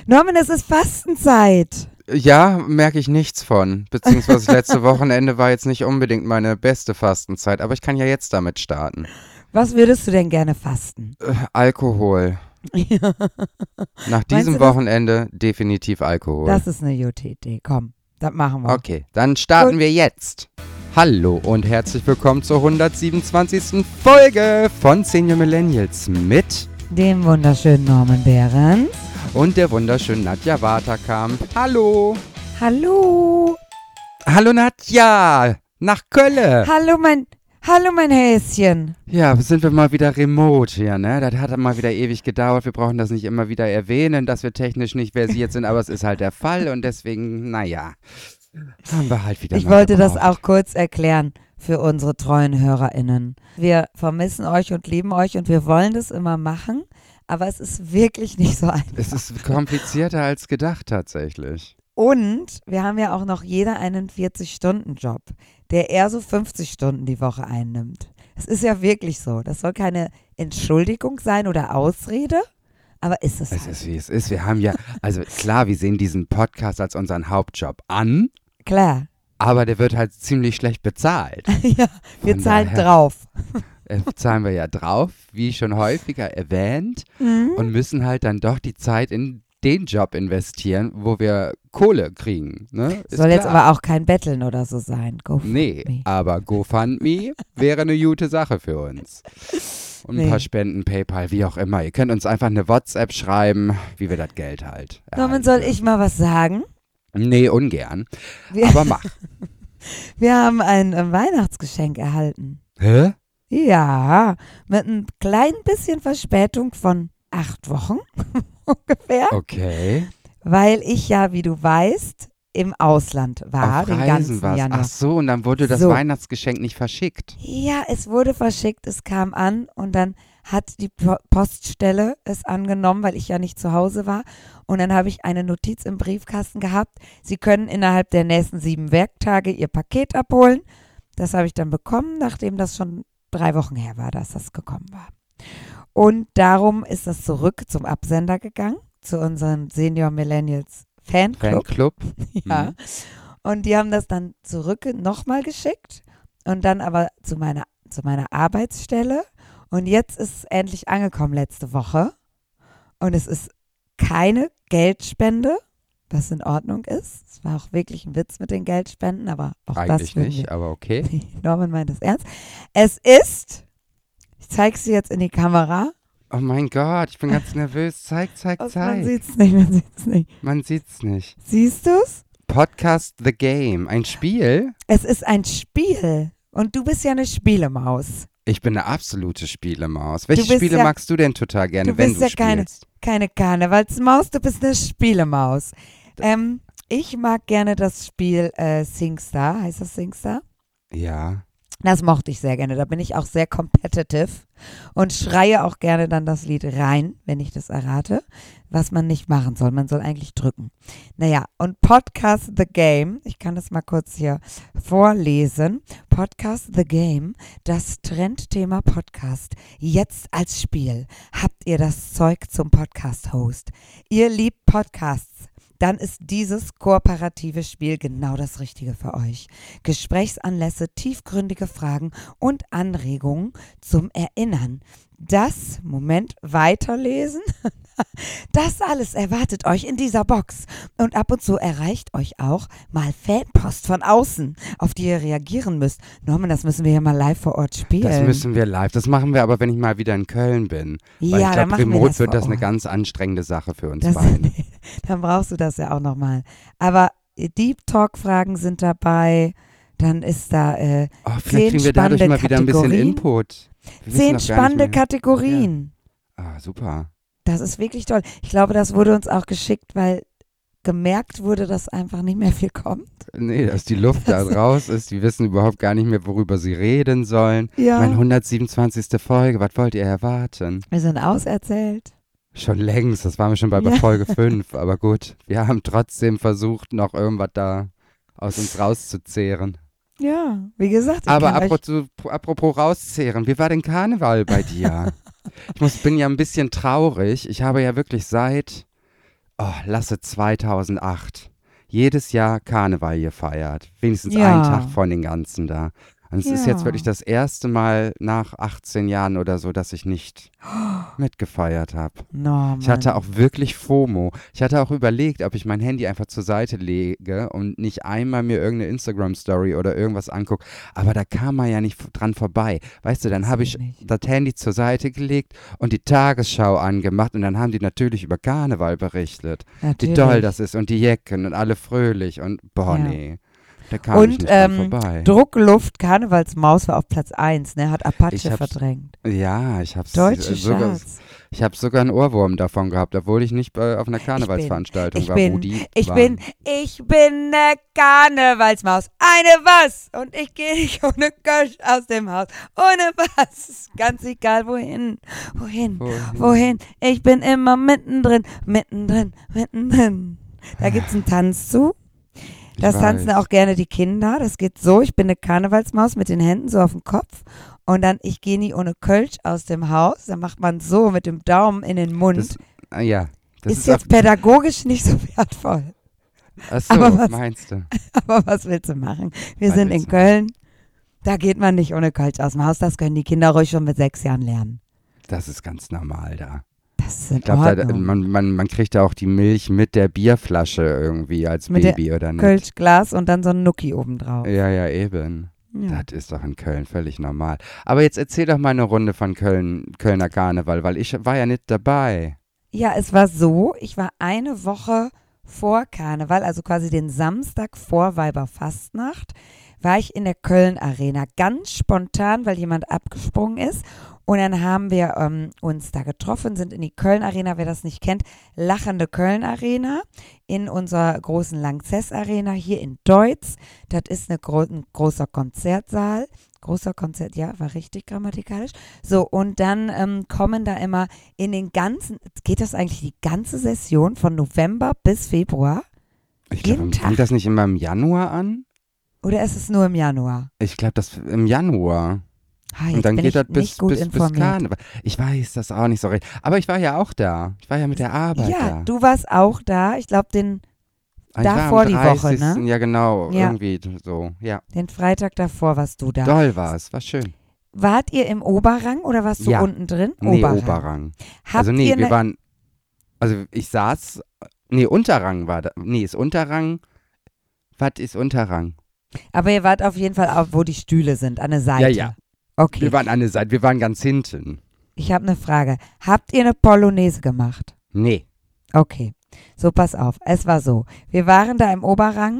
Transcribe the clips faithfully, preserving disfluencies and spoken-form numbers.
Norman, es ist Fastenzeit. Ja, merke ich nichts von. Beziehungsweise das letzte Wochenende war jetzt nicht unbedingt meine beste Fastenzeit, aber ich kann ja jetzt damit starten. Was würdest du denn gerne fasten? Äh, Alkohol. Ja. Nach diesem Wochenende definitiv Alkohol. Das ist eine gute Idee. Komm, das machen wir. Okay, dann starten Gut. wir jetzt. Hallo und herzlich willkommen zur hundertsiebenundzwanzigsten Folge von Senior Millennials mit Dem wunderschönen Norman Behrens. und der wunderschönen Nadja Waterkamp. Hallo. Hallo. Hallo Nadja, nach Köln. Hallo, mein, hallo, mein Häschen. Ja, sind wir mal wieder remote hier, ne? Das hat mal wieder ewig gedauert. Wir brauchen das nicht immer wieder erwähnen, dass wir technisch nicht versiert sind, aber es ist halt der Fall und deswegen, naja, haben wir halt wieder Ich mal wollte das gebraucht. auch kurz erklären für unsere treuen HörerInnen. Wir vermissen euch und lieben euch und wir wollen das immer machen, aber es ist wirklich nicht so einfach. Es ist komplizierter als gedacht tatsächlich. Und wir haben ja auch noch jeder einen vierzig-Stunden-Job, der eher so fünfzig Stunden die Woche einnimmt. Es ist ja wirklich so. Das soll keine Entschuldigung sein oder Ausrede, aber ist es Es halt. ist, wie es ist. Wir haben ja, also klar, wir sehen diesen Podcast als unseren Hauptjob an, Klar. aber der wird halt ziemlich schlecht bezahlt. Ja, wir Von zahlen daher- drauf. Äh, zahlen wir ja drauf, wie schon häufiger erwähnt, Mhm. und müssen halt dann doch die Zeit in den Job investieren, wo wir Kohle kriegen. Ne? Ist Soll jetzt klar. aber auch kein Betteln oder so sein. Go for Nee, me. aber GoFundMe wäre eine gute Sache für uns. Und ein Nee. paar Spenden, PayPal, wie auch immer. Ihr könnt uns einfach eine WhatsApp schreiben, wie wir das Geld halt Norman, erhalten soll können. ich mal was sagen? Nee, ungern. Wir, Aber mach. wir haben ein äh, Weihnachtsgeschenk erhalten. Hä? Ja, mit ein klein bisschen Verspätung von acht Wochen ungefähr, Okay. weil ich ja, wie du weißt, im Ausland war, Auf den Reisen ganzen war's. Januar. Ach so, und dann wurde das So. Weihnachtsgeschenk nicht verschickt. Ja, es wurde verschickt, es kam an und dann hat die Po- Poststelle es angenommen, weil ich ja nicht zu Hause war. Und dann habe ich eine Notiz im Briefkasten gehabt. Sie können innerhalb der nächsten sieben Werktage Ihr Paket abholen. Das habe ich dann bekommen, nachdem das schon drei Wochen her war, dass das gekommen war. Und darum ist das zurück zum Absender gegangen, zu unseren Senior Millennials Fanclub. Fanclub. Ja. Mhm. Und die haben das dann zurück nochmal geschickt und dann aber zu meiner, zu meiner Arbeitsstelle. Und jetzt ist es endlich angekommen letzte Woche. Und es ist keine Geldspende, was in Ordnung ist. Es war auch wirklich ein Witz mit den Geldspenden, aber auch das Eigentlich würden nicht, wir- aber okay. Norman meint es ernst. Es ist, ich zeige es dir jetzt in die Kamera. Oh mein Gott, ich bin ganz nervös. Zeig, zeig, Man zeig. sieht es nicht, man sieht es nicht. Man sieht's nicht. Siehst du es? Podcast The Game. Ein Spiel? Es ist ein Spiel. Und du bist ja eine Spielemaus. Ich bin eine absolute Spielemaus. Welche bist Spiele ja- magst du denn total gerne, du wenn bist du ja keine- spielst? Keine Karnevalsmaus, du bist eine Spielemaus. Ähm, ich mag gerne das Spiel äh, SingStar. Heißt das SingStar? Ja. Das mochte ich sehr gerne. Da bin ich auch sehr competitive und schreie auch gerne dann das Lied rein, wenn ich das errate, was man nicht machen soll. Man soll eigentlich drücken. Naja, und Podcast The Game, ich kann das mal kurz hier vorlesen. Podcast The Game, das Trendthema Podcast, jetzt als Spiel. Habt ihr das Zeug zum Podcast-Host? Ihr liebt Podcasts? Dann ist dieses kooperative Spiel genau das Richtige für euch. Gesprächsanlässe, tiefgründige Fragen und Anregungen zum Erinnern. Das, Moment, weiterlesen, das alles erwartet euch in dieser Box. Und ab und zu erreicht euch auch mal Fanpost von außen, auf die ihr reagieren müsst. Norman, das müssen wir ja mal live vor Ort spielen. Das müssen wir live. Das machen wir aber, wenn ich mal wieder in Köln bin. Weil ja, ich dann glaube, machen wir remote das wird vor das eine Ort. ganz anstrengende Sache für uns Das, beiden. dann brauchst du das ja auch nochmal. Aber äh, Deep Talk-Fragen sind dabei. Dann ist da äh, Oh, zehn vielleicht kriegen wir dadurch spannende mal wieder ein bisschen Kategorien. Input. Wir wissen zehn noch gar spannende nicht mehr. Kategorien. Ah, super. Das ist wirklich toll. Ich glaube, das wurde uns auch geschickt, weil gemerkt wurde, dass einfach nicht mehr viel kommt. Nee, dass die Luft da raus ist. Die wissen überhaupt gar nicht mehr, worüber sie reden sollen. Ja. Meine hundertsiebenundzwanzigste Folge, was wollt ihr erwarten? Wir sind auserzählt. Schon längst, das waren wir schon bei Ja. Folge fünf. Aber gut, wir haben trotzdem versucht, noch irgendwas da aus uns rauszuzehren. Ja, wie gesagt, ich Aber kann euch, apropos, apropos rauszehren, wie war denn Karneval bei dir? Ich muss, bin ja ein bisschen traurig. Ich habe ja wirklich seit oh, lasse zweitausendacht. Jedes Jahr Karneval gefeiert. Wenigstens Ja. einen Tag von den ganzen da. Und es ist jetzt Ja. wirklich das erste Mal nach achtzehn Jahren oder so, dass ich nicht mitgefeiert habe. No, Ich hatte Mann. auch wirklich FOMO. Ich hatte auch überlegt, ob ich mein Handy einfach zur Seite lege und nicht einmal mir irgendeine Instagram-Story oder irgendwas angucke. Aber da kam man ja nicht f- dran vorbei. Weißt du, dann Das habe geht ich nicht. das Handy zur Seite gelegt und die Tagesschau angemacht und dann haben die natürlich über Karneval berichtet. Wie Natürlich. toll das ist und die Jecken und alle fröhlich und boah, Ja. nee, da kam ich Und nicht dran ähm, vorbei. Druckluft, Karnevalsmaus war auf Platz eins, ne? Hat Apache Ich hab's- verdrängt. Ja, ich hab's Deutsche äh, sogar, Charts. ich hab sogar einen Ohrwurm davon gehabt, obwohl ich nicht äh, auf einer Ich Karnevalsveranstaltung bin, war, ich wo bin, die ich waren. bin, ich bin ne Karnevalsmaus. Eine was? Und ich gehe nicht ohne Kölsch aus dem Haus. Ohne was? Ganz egal wohin. Wohin? Wohin? Wohin? Ich bin immer mittendrin. Mittendrin. Mittendrin. Da gibt's einen Tanz zu. Ich Das tanzen weiß. auch gerne die Kinder. Das geht so, ich bin eine Karnevalsmaus mit den Händen so auf dem Kopf und dann, ich gehe nie ohne Kölsch aus dem Haus. Dann macht man so mit dem Daumen in den Mund. Das, ah, ja, das ist ist, jetzt pädagogisch nicht so wertvoll. auch, ach so, aber was- meinst du? Aber was willst du machen? Wir Was sind willst in du Köln. Da geht man nicht ohne Kölsch aus dem Haus. Das können die Kinder ruhig schon mit sechs Jahren lernen. Das ist ganz normal da. Das ist in Ich glaube, da, Ordnung. man, man, man kriegt da auch die Milch mit der Bierflasche irgendwie als Mit der Baby, oder nicht? Kölschglas und dann so ein Nuki obendrauf. Ja, ja, eben. Ja. Das ist doch in Köln völlig normal. Aber jetzt erzähl doch mal eine Runde von Köln, Kölner Karneval, weil ich war ja nicht dabei. Ja, es war so, ich war eine Woche vor Karneval, also quasi den Samstag vor Weiberfastnacht, war ich in der Köln Arena. Ganz spontan, weil jemand abgesprungen ist. Und dann haben wir ähm, uns da getroffen, sind in die Köln Arena, wer das nicht kennt, lachende Köln Arena, in unserer großen Lanxess Arena hier in Deutz. Das ist eine gro ein großer Konzertsaal. Großer Konzert, ja, war richtig grammatikalisch. So, und dann ähm, kommen da immer in den ganzen, geht das eigentlich die ganze Session von November bis Februar? Ich Jeden glaube, Tag. fängt das nicht immer im Januar an? Oder ist es nur im Januar? Ich glaube, das im Januar. Ah, jetzt Und dann bin geht ich das bis, nicht gut bis, bis informiert. Karneval. Ich weiß das auch nicht so recht. Aber ich war ja auch da. Ich war ja mit der Arbeit Ja, da. du warst auch da. Ich glaube, den, Ich da war am vor die Woche, ne? dreißigsten Ja, genau. Ja. Irgendwie so. Ja. den Freitag davor warst du da. Doll war es. War schön. Wart ihr im Oberrang oder warst du Ja. unten drin? Nee, Oberrang. Oberrang. Habt Also nee, ihr wir ne, waren, also ich saß, nee, Unterrang war da, nee, ist Unterrang, was ist Unterrang? aber ihr wart auf jeden Fall auf, wo die Stühle sind, an der Seite. Ja, ja. Okay, Wir waren an der Seite, wir waren ganz hinten. ich habe eine Frage. Habt ihr eine Polonaise gemacht? Nee, Okay, so pass auf. Es war so, wir waren da im Oberrang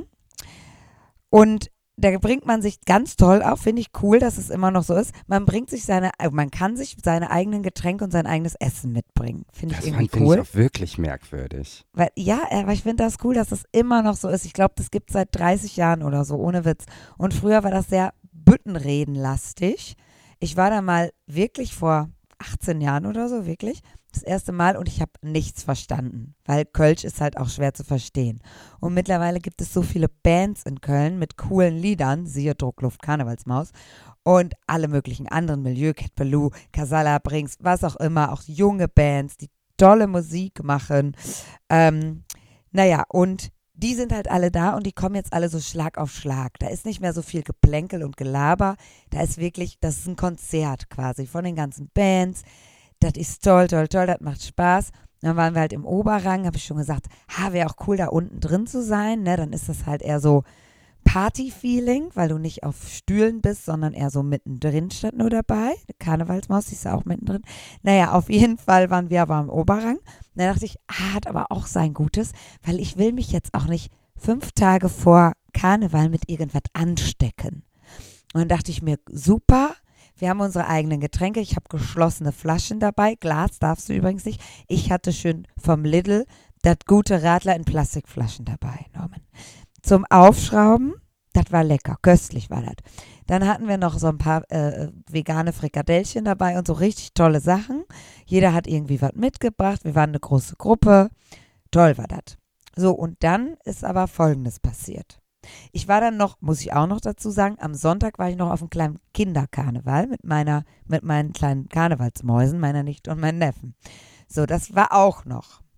und da bringt man sich ganz toll auf, finde ich cool, dass es immer noch so ist. Man bringt sich seine, äh, man kann sich seine eigenen Getränke und sein eigenes Essen mitbringen. Finde ich das irgendwie fand finde cool. ich auch wirklich merkwürdig. Weil, ja, aber ich finde das cool, dass es immer noch so ist. Ich glaube, das gibt es seit dreißig Jahren oder so, ohne Witz. Und früher war das sehr Büttenreden-lastig. Ich war da mal wirklich vor achtzehn Jahren oder so, wirklich, das erste Mal und ich habe nichts verstanden, weil Kölsch ist halt auch schwer zu verstehen. Und mittlerweile gibt es so viele Bands in Köln mit coolen Liedern, siehe Druckluft, Karnevalsmaus und alle möglichen anderen, Milieu, Cat Ballou, Casala Brings, was auch immer, auch junge Bands, die tolle Musik machen. Ähm, naja, und die sind halt alle da und die kommen jetzt alle so Schlag auf Schlag. Da ist nicht mehr so viel Geplänkel und Gelaber. Da ist wirklich, das ist ein Konzert quasi von den ganzen Bands. Das ist toll, toll, toll, das macht Spaß. Dann waren wir halt im Oberrang, habe ich schon gesagt, ha, wäre auch cool, da unten drin zu sein. Ne? Dann ist das halt eher so Party-Feeling, weil du nicht auf Stühlen bist, sondern eher so mittendrin statt nur dabei. Karnevalsmaus, die ist ja auch mittendrin. Naja, auf jeden Fall waren wir aber im Oberrang. Da dachte ich, ah, hat aber auch sein Gutes, weil ich will mich jetzt auch nicht fünf Tage vor Karneval mit irgendwas anstecken. Und dann dachte ich mir, super, wir haben unsere eigenen Getränke. Ich habe geschlossene Flaschen dabei. Glas darfst du übrigens nicht. Ich hatte schön vom Lidl das gute Radler in Plastikflaschen dabei, Norman. Zum Aufschrauben, das war lecker, köstlich war das. Dann hatten wir noch so ein paar äh, vegane Frikadellchen dabei und so richtig tolle Sachen. Jeder hat irgendwie was mitgebracht. Wir waren eine große Gruppe. Toll war das. So, und dann ist aber Folgendes passiert. Ich war dann noch, muss ich auch noch dazu sagen, am Sonntag war ich noch auf einem kleinen Kinderkarneval mit meiner, mit meinen kleinen Karnevalsmäusen, meiner Nichte und meinen Neffen. So, das war auch noch.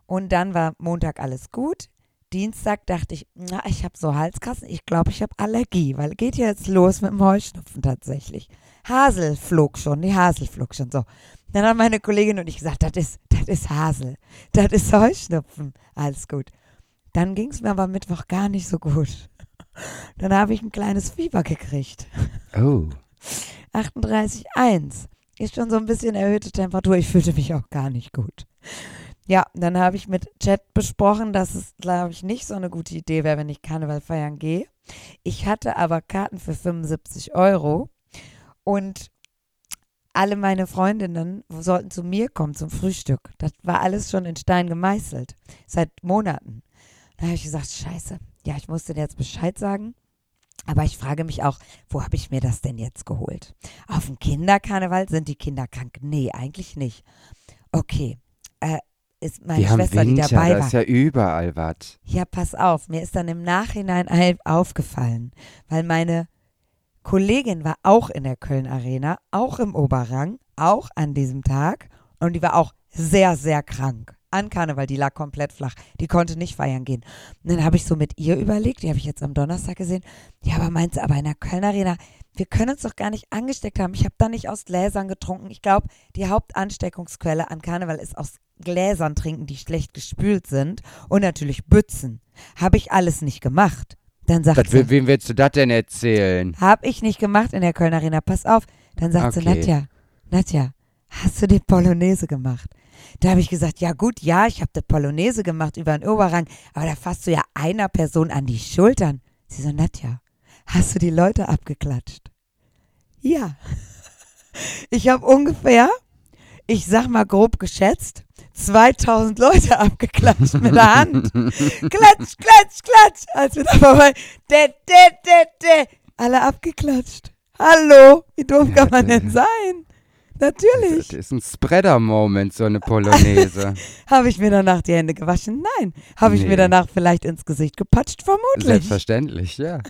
Und dann war Montag alles gut. Dienstag dachte ich, na, ich habe so Halskratzen, ich glaube, ich habe Allergie, weil geht ja jetzt los mit dem Heuschnupfen tatsächlich. Hasel flog schon, die Hasel flog schon so. Dann haben meine Kollegin und ich gesagt, das ist, das ist Hasel, das ist Heuschnupfen, alles gut. Dann ging es mir aber Mittwoch gar nicht so gut. Dann habe ich ein kleines Fieber gekriegt. Oh. achtunddreißig Komma eins. Ist schon so ein bisschen erhöhte Temperatur. Ich fühlte mich auch gar nicht gut. Ja, dann habe ich mit Chat besprochen, dass es, glaube ich, nicht so eine gute Idee wäre, wenn ich Karneval feiern gehe. Ich hatte aber Karten für fünfundsiebzig Euro und alle meine Freundinnen sollten zu mir kommen zum Frühstück. Das war alles schon in Stein gemeißelt, seit Monaten. Da habe ich gesagt, scheiße, ja, ich musste dir jetzt Bescheid sagen. Aber ich frage mich auch, wo habe ich mir das denn jetzt geholt? Auf dem Kinderkarneval sind die Kinder krank? Nee, eigentlich nicht. Okay, äh, ist meine Wir haben Schwester, die Winter, dabei da war. ist ja überall was. Ja, pass auf, mir ist dann im Nachhinein ein- aufgefallen, weil meine Kollegin war auch in der Köln Arena, auch im Oberrang, auch an diesem Tag und die war auch sehr, sehr krank. An Karneval, die lag komplett flach, die konnte nicht feiern gehen. Und dann habe ich so mit ihr überlegt, die habe ich jetzt am Donnerstag gesehen, ja, aber meinst du, aber in der Köln Arena, wir können uns doch gar nicht angesteckt haben. Ich habe da nicht aus Gläsern getrunken. Ich glaube, die Hauptansteckungsquelle an Karneval ist aus Gläsern trinken, die schlecht gespült sind und natürlich Bützen. Habe ich alles nicht gemacht. Dann sagt Was, sie, wem willst du das denn erzählen? habe ich nicht gemacht in der Köln Arena, pass auf. Dann sagt sie, Okay. Nadja, Nadja, hast du die Polonaise gemacht? Da habe ich gesagt, ja gut, ja, ich habe die Polonaise gemacht über den Oberrang, aber da fasst du ja einer Person an die Schultern. Sie so, Nadja, hast du die Leute abgeklatscht? Ja. Ich habe ungefähr, ich sag mal grob geschätzt, zweitausend Leute abgeklatscht mit der Hand. Klatsch, klatsch, klatsch. Als wir da vorbei, de, de, de, de, alle abgeklatscht. Hallo, wie doof Ja, kann man de- denn sein? Natürlich. Das ist ein Spreader-Moment, so eine Polonaise. Habe ich mir danach die Hände gewaschen? Nein. Habe ich Nee. mir danach vielleicht ins Gesicht gepatscht? Vermutlich. Selbstverständlich, ja.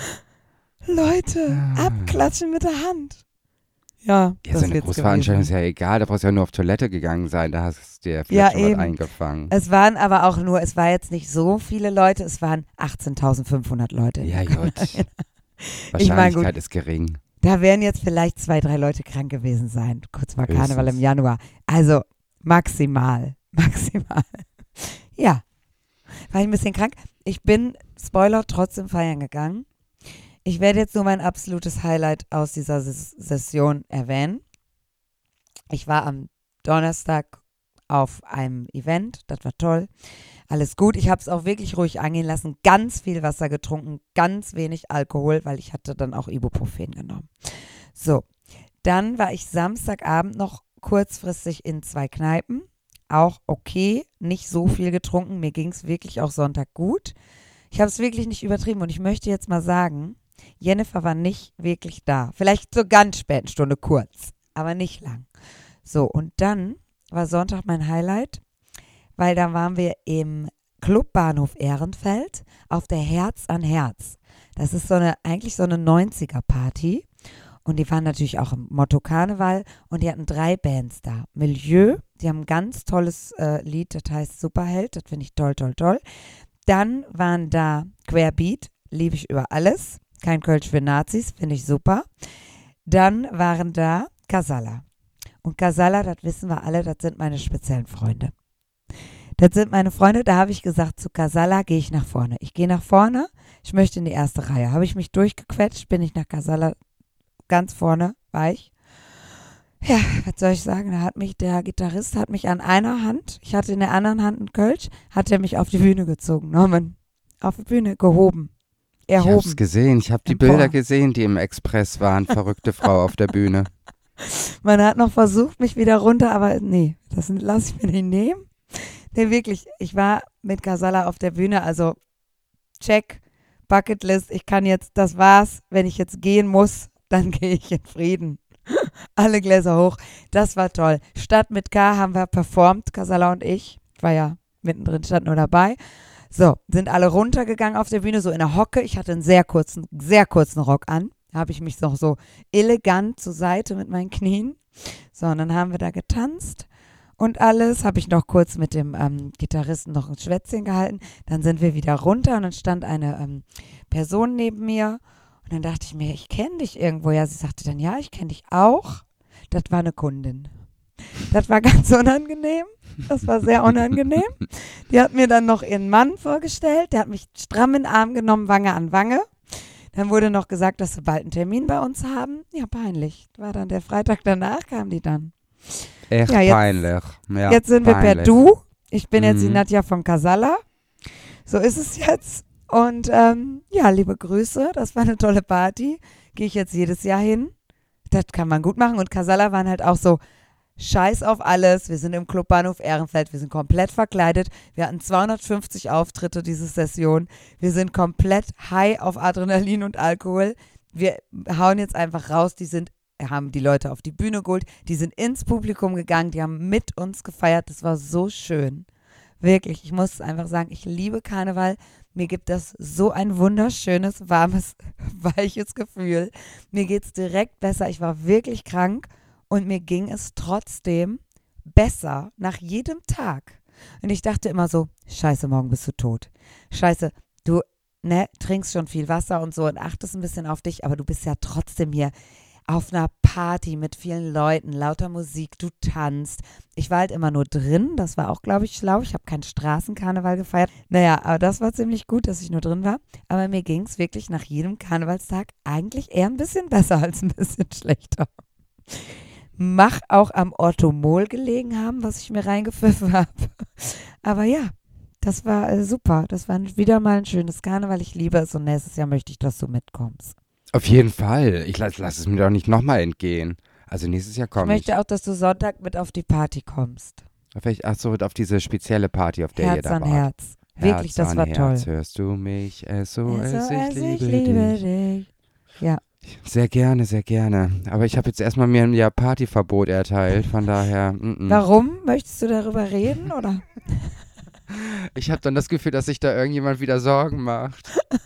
Leute, Ah. abklatschen mit der Hand. Ja, Ja, das so eine wird's Großveranstaltung ist gewesen. ja egal, da brauchst du ja nur auf Toilette gegangen sein, da hast du dir Ja, vielleicht schon was eben. eingefangen. Es waren aber auch nur, es war jetzt nicht so viele Leute, es waren achtzehntausendfünfhundert Leute. Ja, gut. Ich mein, Wahrscheinlichkeit gut. ist gering. Da werden jetzt vielleicht zwei, drei Leute krank gewesen sein. Kurz vor Karneval Höchstens. im Januar. Also maximal. Maximal. Ja. War ich ein bisschen krank. Ich bin, Spoiler, trotzdem feiern gegangen. Ich werde jetzt nur mein absolutes Highlight aus dieser Ses- Session erwähnen. Ich war am Donnerstag auf einem Event. Das war toll. Alles gut. Ich habe es auch wirklich ruhig angehen lassen. Ganz viel Wasser getrunken, ganz wenig Alkohol, weil ich hatte dann auch Ibuprofen genommen. So, dann war ich Samstagabend noch kurzfristig in zwei Kneipen. Auch okay, nicht so viel getrunken. Mir ging es wirklich auch Sonntag gut. Ich habe es wirklich nicht übertrieben und ich möchte jetzt mal sagen, Jennifer war nicht wirklich da. Vielleicht zur ganz späten Stunde kurz, aber nicht lang. So, und dann war Sonntag mein Highlight, weil da waren wir im Clubbahnhof Ehrenfeld auf der Herz an Herz. Das ist so eine, eigentlich so eine neunziger-Party. Und die waren natürlich auch im Motto Karneval und die hatten drei Bands da. Milieu, die haben ein ganz tolles äh, Lied, das heißt Superheld, das finde ich toll, toll, toll. Dann waren da Querbeat, liebe ich über alles. Kein Kölsch für Nazis, finde ich super. Dann waren da Casalla. Und Casalla, das wissen wir alle, das sind meine speziellen Freunde. Das sind meine Freunde, da habe ich gesagt, zu Casalla gehe ich nach vorne. Ich gehe nach vorne, ich möchte in die erste Reihe. Habe ich mich durchgequetscht, bin ich nach Casalla ganz vorne, war ich. Ja, was soll ich sagen, da hat mich der Gitarrist, hat mich an einer Hand, ich hatte in der anderen Hand einen Kölsch, hat er mich auf die Bühne gezogen, Norman, auf die Bühne gehoben, Ich hab's erhoben. gesehen, ich habe die Empor. Bilder gesehen, die im Express waren. Verrückte Frau auf der Bühne. Man hat noch versucht, mich wieder runter, aber nee, das lasse ich mir nicht nehmen. Nee, wirklich, ich war mit Casalla auf der Bühne, also check, Bucketlist, ich kann jetzt, das war's, wenn ich jetzt gehen muss, dann gehe ich in Frieden. Alle Gläser hoch, das war toll. Stadt mit K haben wir performt, Casalla und ich, ich war ja mittendrin, stand nur dabei. So, sind alle runtergegangen auf der Bühne, so in der Hocke, ich hatte einen sehr kurzen, sehr kurzen Rock an, habe ich mich noch so elegant zur Seite mit meinen Knien. So, und dann haben wir da getanzt. und alles. Habe ich noch kurz mit dem ähm, Gitarristen noch ein Schwätzchen gehalten. Dann sind wir wieder runter und dann stand eine ähm, Person neben mir. Und dann dachte ich mir, ich kenne dich irgendwo. Ja, sie sagte dann, ja, ich kenne dich auch. Das war eine Kundin. Das war ganz unangenehm. Das war sehr unangenehm. Die hat mir dann noch ihren Mann vorgestellt. Der hat mich stramm in den Arm genommen, Wange an Wange. Dann wurde noch gesagt, dass sie bald einen Termin bei uns haben. Ja, peinlich. War dann der Freitag danach, kam die dann. Echt ja, jetzt, peinlich. Ja, jetzt sind peinlich. wir per Du. Ich bin jetzt die Mhm. Nadja von Casalla. So ist es jetzt. Und ähm, ja, liebe Grüße. Das war eine tolle Party. Gehe ich jetzt jedes Jahr hin. Das kann man gut machen. Und Casalla waren halt auch so, Scheiß auf alles. Wir sind im Clubbahnhof Ehrenfeld. Wir sind komplett verkleidet. Wir hatten zweihundertfünfzig Auftritte diese Session. Wir sind komplett high auf Adrenalin und Alkohol. Wir hauen jetzt einfach raus. Die sind, haben die Leute auf die Bühne geholt. Die sind ins Publikum gegangen. Die haben mit uns gefeiert. Das war so schön. Wirklich, ich muss einfach sagen, ich liebe Karneval. Mir gibt das so ein wunderschönes, warmes, weiches Gefühl. Mir geht es direkt besser. Ich war wirklich krank. Und mir ging es trotzdem besser nach jedem Tag. Und ich dachte immer so, scheiße, morgen bist du tot. Scheiße, du ne, trinkst schon viel Wasser und so und achtest ein bisschen auf dich, aber du bist ja trotzdem hier auf einer Party mit vielen Leuten, lauter Musik, du tanzt. Ich war halt immer nur drin, das war auch, glaube ich, schlau. Ich habe keinen Straßenkarneval gefeiert. Naja, aber das war ziemlich gut, dass ich nur drin war. Aber mir ging es wirklich nach jedem Karnevalstag eigentlich eher ein bisschen besser als ein bisschen schlechter. Mach auch am Orthomol gelegen haben, was ich mir reingepfiffen habe. Aber ja, das war äh, super. Das war wieder mal ein schönes Karneval. Ich liebe es und nächstes Jahr möchte ich, dass du mitkommst. Auf jeden Fall. Ich lasse lass es mir doch nicht nochmal entgehen. Also nächstes Jahr Ich komme ich. möchte auch, dass du Sonntag mit auf die Party kommst. Auf welch, ach so, auf diese spezielle Party, auf der Herz ihr da an wart. Herz. Wirklich, das an war Herz, toll. hörst du mich? S O S, S O S, ich liebe, ich liebe dich. dich. Ja. Sehr gerne, sehr gerne. Aber ich habe jetzt erstmal mir ein Jahr Partyverbot erteilt, von daher. Mm -mm. Warum? Möchtest du darüber reden, oder? Ich habe dann das Gefühl, dass sich da irgendjemand wieder Sorgen macht.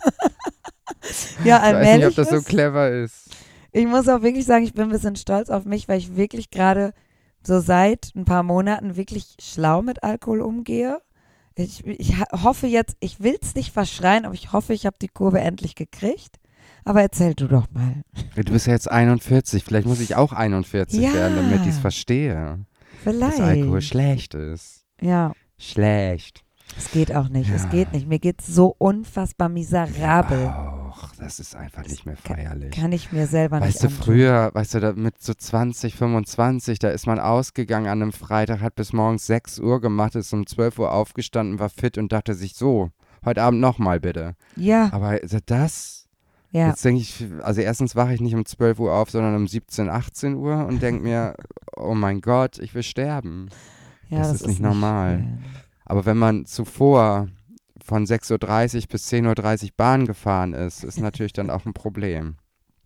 Ja, Ich weiß allmählich. nicht, ob das so ist- clever ist. Ich muss auch wirklich sagen, ich bin ein bisschen stolz auf mich, weil ich wirklich gerade so seit ein paar Monaten wirklich schlau mit Alkohol umgehe. Ich, ich ha- hoffe jetzt, ich will es nicht verschreien, aber ich hoffe, ich habe die Kurve endlich gekriegt. Aber erzähl du doch mal. Du bist ja jetzt einundvierzig, vielleicht muss ich auch einundvierzig Ja. werden, damit ich es verstehe. Vielleicht. Dass Alkohol schlecht ist. Ja, Schlecht. es geht auch nicht. Es Ja. geht nicht. Mir geht's so unfassbar miserabel. Auch, das ist einfach nicht mehr feierlich. Kann ich mir selber Weißt nicht du, antun. früher, weißt du, da mit so zwanzig, fünfundzwanzig, da ist man ausgegangen an einem Freitag, hat bis morgens sechs Uhr gemacht, ist um zwölf Uhr aufgestanden, war fit und dachte sich so, heute Abend nochmal bitte. Ja, Aber das, ja. jetzt denke ich, also erstens wache ich nicht um zwölf Uhr auf, sondern um siebzehn, achtzehn Uhr und denke mir, oh mein Gott, ich will sterben. ja das ist nicht normal. schön. Aber wenn man zuvor von sechs Uhr dreißig bis zehn Uhr dreißig Bahn gefahren ist, ist natürlich dann auch ein Problem.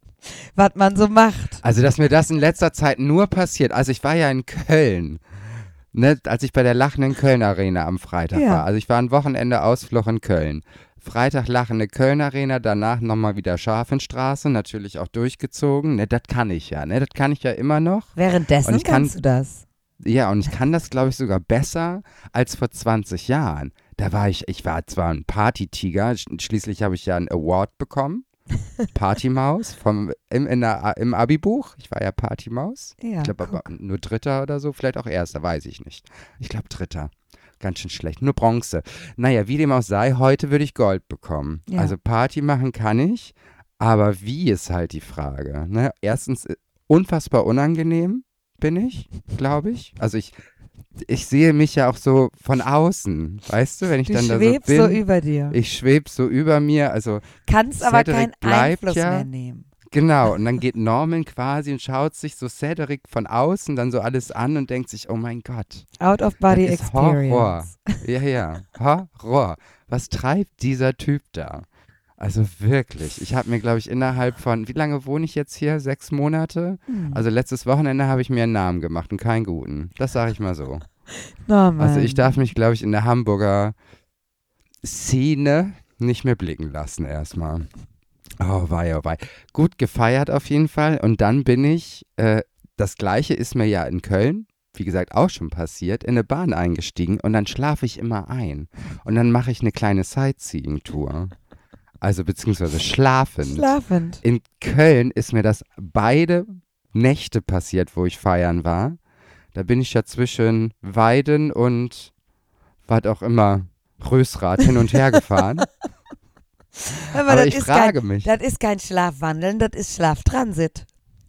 Was man so macht. Also, dass mir das in letzter Zeit nur passiert, also ich war ja in Köln, ne, als ich bei der lachenden Köln Arena am Freitag Ja. war. Also ich war ein Wochenende Ausflug in Köln. Freitag lachende Köln Arena, danach nochmal wieder Scharfenstraße, natürlich auch durchgezogen. Ne, das kann ich ja, ne, das kann ich ja immer noch. Währenddessen Und ich kann- kannst du das. Ja, und ich kann das, glaube ich, sogar besser als vor zwanzig Jahren. Da war ich, ich war zwar ein Partytiger, sch- schließlich habe ich ja einen Award bekommen. Partymaus vom, im, in der, im Abi-Buch. Ich war ja Partymaus. Ja, Ich glaube aber nur Dritter oder so, vielleicht auch Erster, weiß ich nicht. Ich glaube Dritter. Ganz schön schlecht. Nur Bronze. Naja, wie dem auch sei, heute würde ich Gold bekommen. Ja. Also Party machen kann ich, aber wie ist halt die Frage. Ne? Erstens, äh, unfassbar unangenehm bin ich, glaube ich. Also ich, ich sehe mich ja auch so von außen, weißt du, wenn ich Du dann da so schwebst bin. so über dir. ich schwebe so über mir, also Kannst aber Cedric keinen bleibt Einfluss ja- mehr nehmen. genau. Und dann geht Norman quasi und schaut sich so Cedric von außen dann so alles an und denkt sich, oh mein Gott. Out of Body Das ist Experience. Ja, ja, Horror. Was treibt dieser Typ da? Also wirklich, ich habe mir, glaube ich, innerhalb von, wie lange wohne ich jetzt hier? Sechs Monate? Hm. Also letztes Wochenende habe ich mir einen Namen gemacht und keinen guten. Das sage ich mal so. Norman. Also ich darf mich, glaube ich, in der Hamburger Szene nicht mehr blicken lassen erstmal. Oh wei, oh wei. Gut gefeiert auf jeden Fall. Und dann bin ich, äh, das Gleiche ist mir ja in Köln wie gesagt, auch schon passiert, in eine Bahn eingestiegen und dann schlafe ich immer ein. Und dann mache ich eine kleine Sightseeing-Tour. Also beziehungsweise schlafend. Schlafend. In Köln ist mir das beide Nächte passiert, wo ich feiern war. Da bin ich ja zwischen Weiden und was auch immer, Rösrath hin und her gefahren. Aber, Aber das ich ist frage kein, mich. Das ist kein Schlafwandeln, das ist Schlaftransit.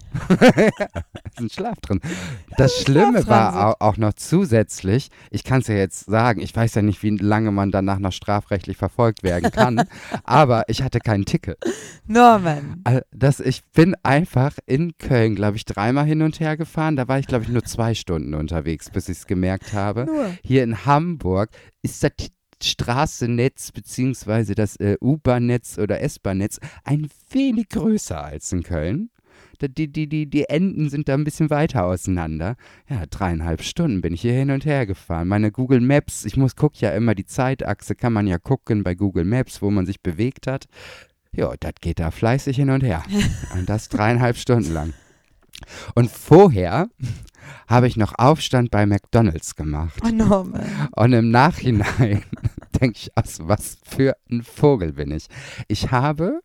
Ja, ist ein Schlaf drin. Das Schlimme war Schlaftransit. auch, auch noch zusätzlich, ich kann es ja jetzt sagen, ich weiß ja nicht, wie lange man danach noch strafrechtlich verfolgt werden kann, aber ich hatte kein Ticket. Norman. Also das, ich bin einfach in Köln, glaube ich, dreimal hin und her gefahren. Da war ich, glaube ich, nur zwei Stunden unterwegs, bis ich es gemerkt habe. Nur. Hier in Hamburg ist das Straßennetz beziehungsweise das äh, U-Bahn-Netz oder S-Bahn-Netz ein wenig größer als in Köln. Die, die, die, die Enden sind da ein bisschen weiter auseinander. Ja, dreieinhalb Stunden bin ich hier hin und her gefahren. Meine Google Maps, ich muss gucken ja immer die Zeitachse, kann man ja gucken bei Google Maps, wo man sich bewegt hat. Ja, das geht da fleißig hin und her. Und das dreieinhalb Stunden lang. Und vorher habe ich noch Aufstand bei McDonald's gemacht. Oh, Norman. Und im Nachhinein denke ich, also, was für ein Vogel bin ich. Ich habe,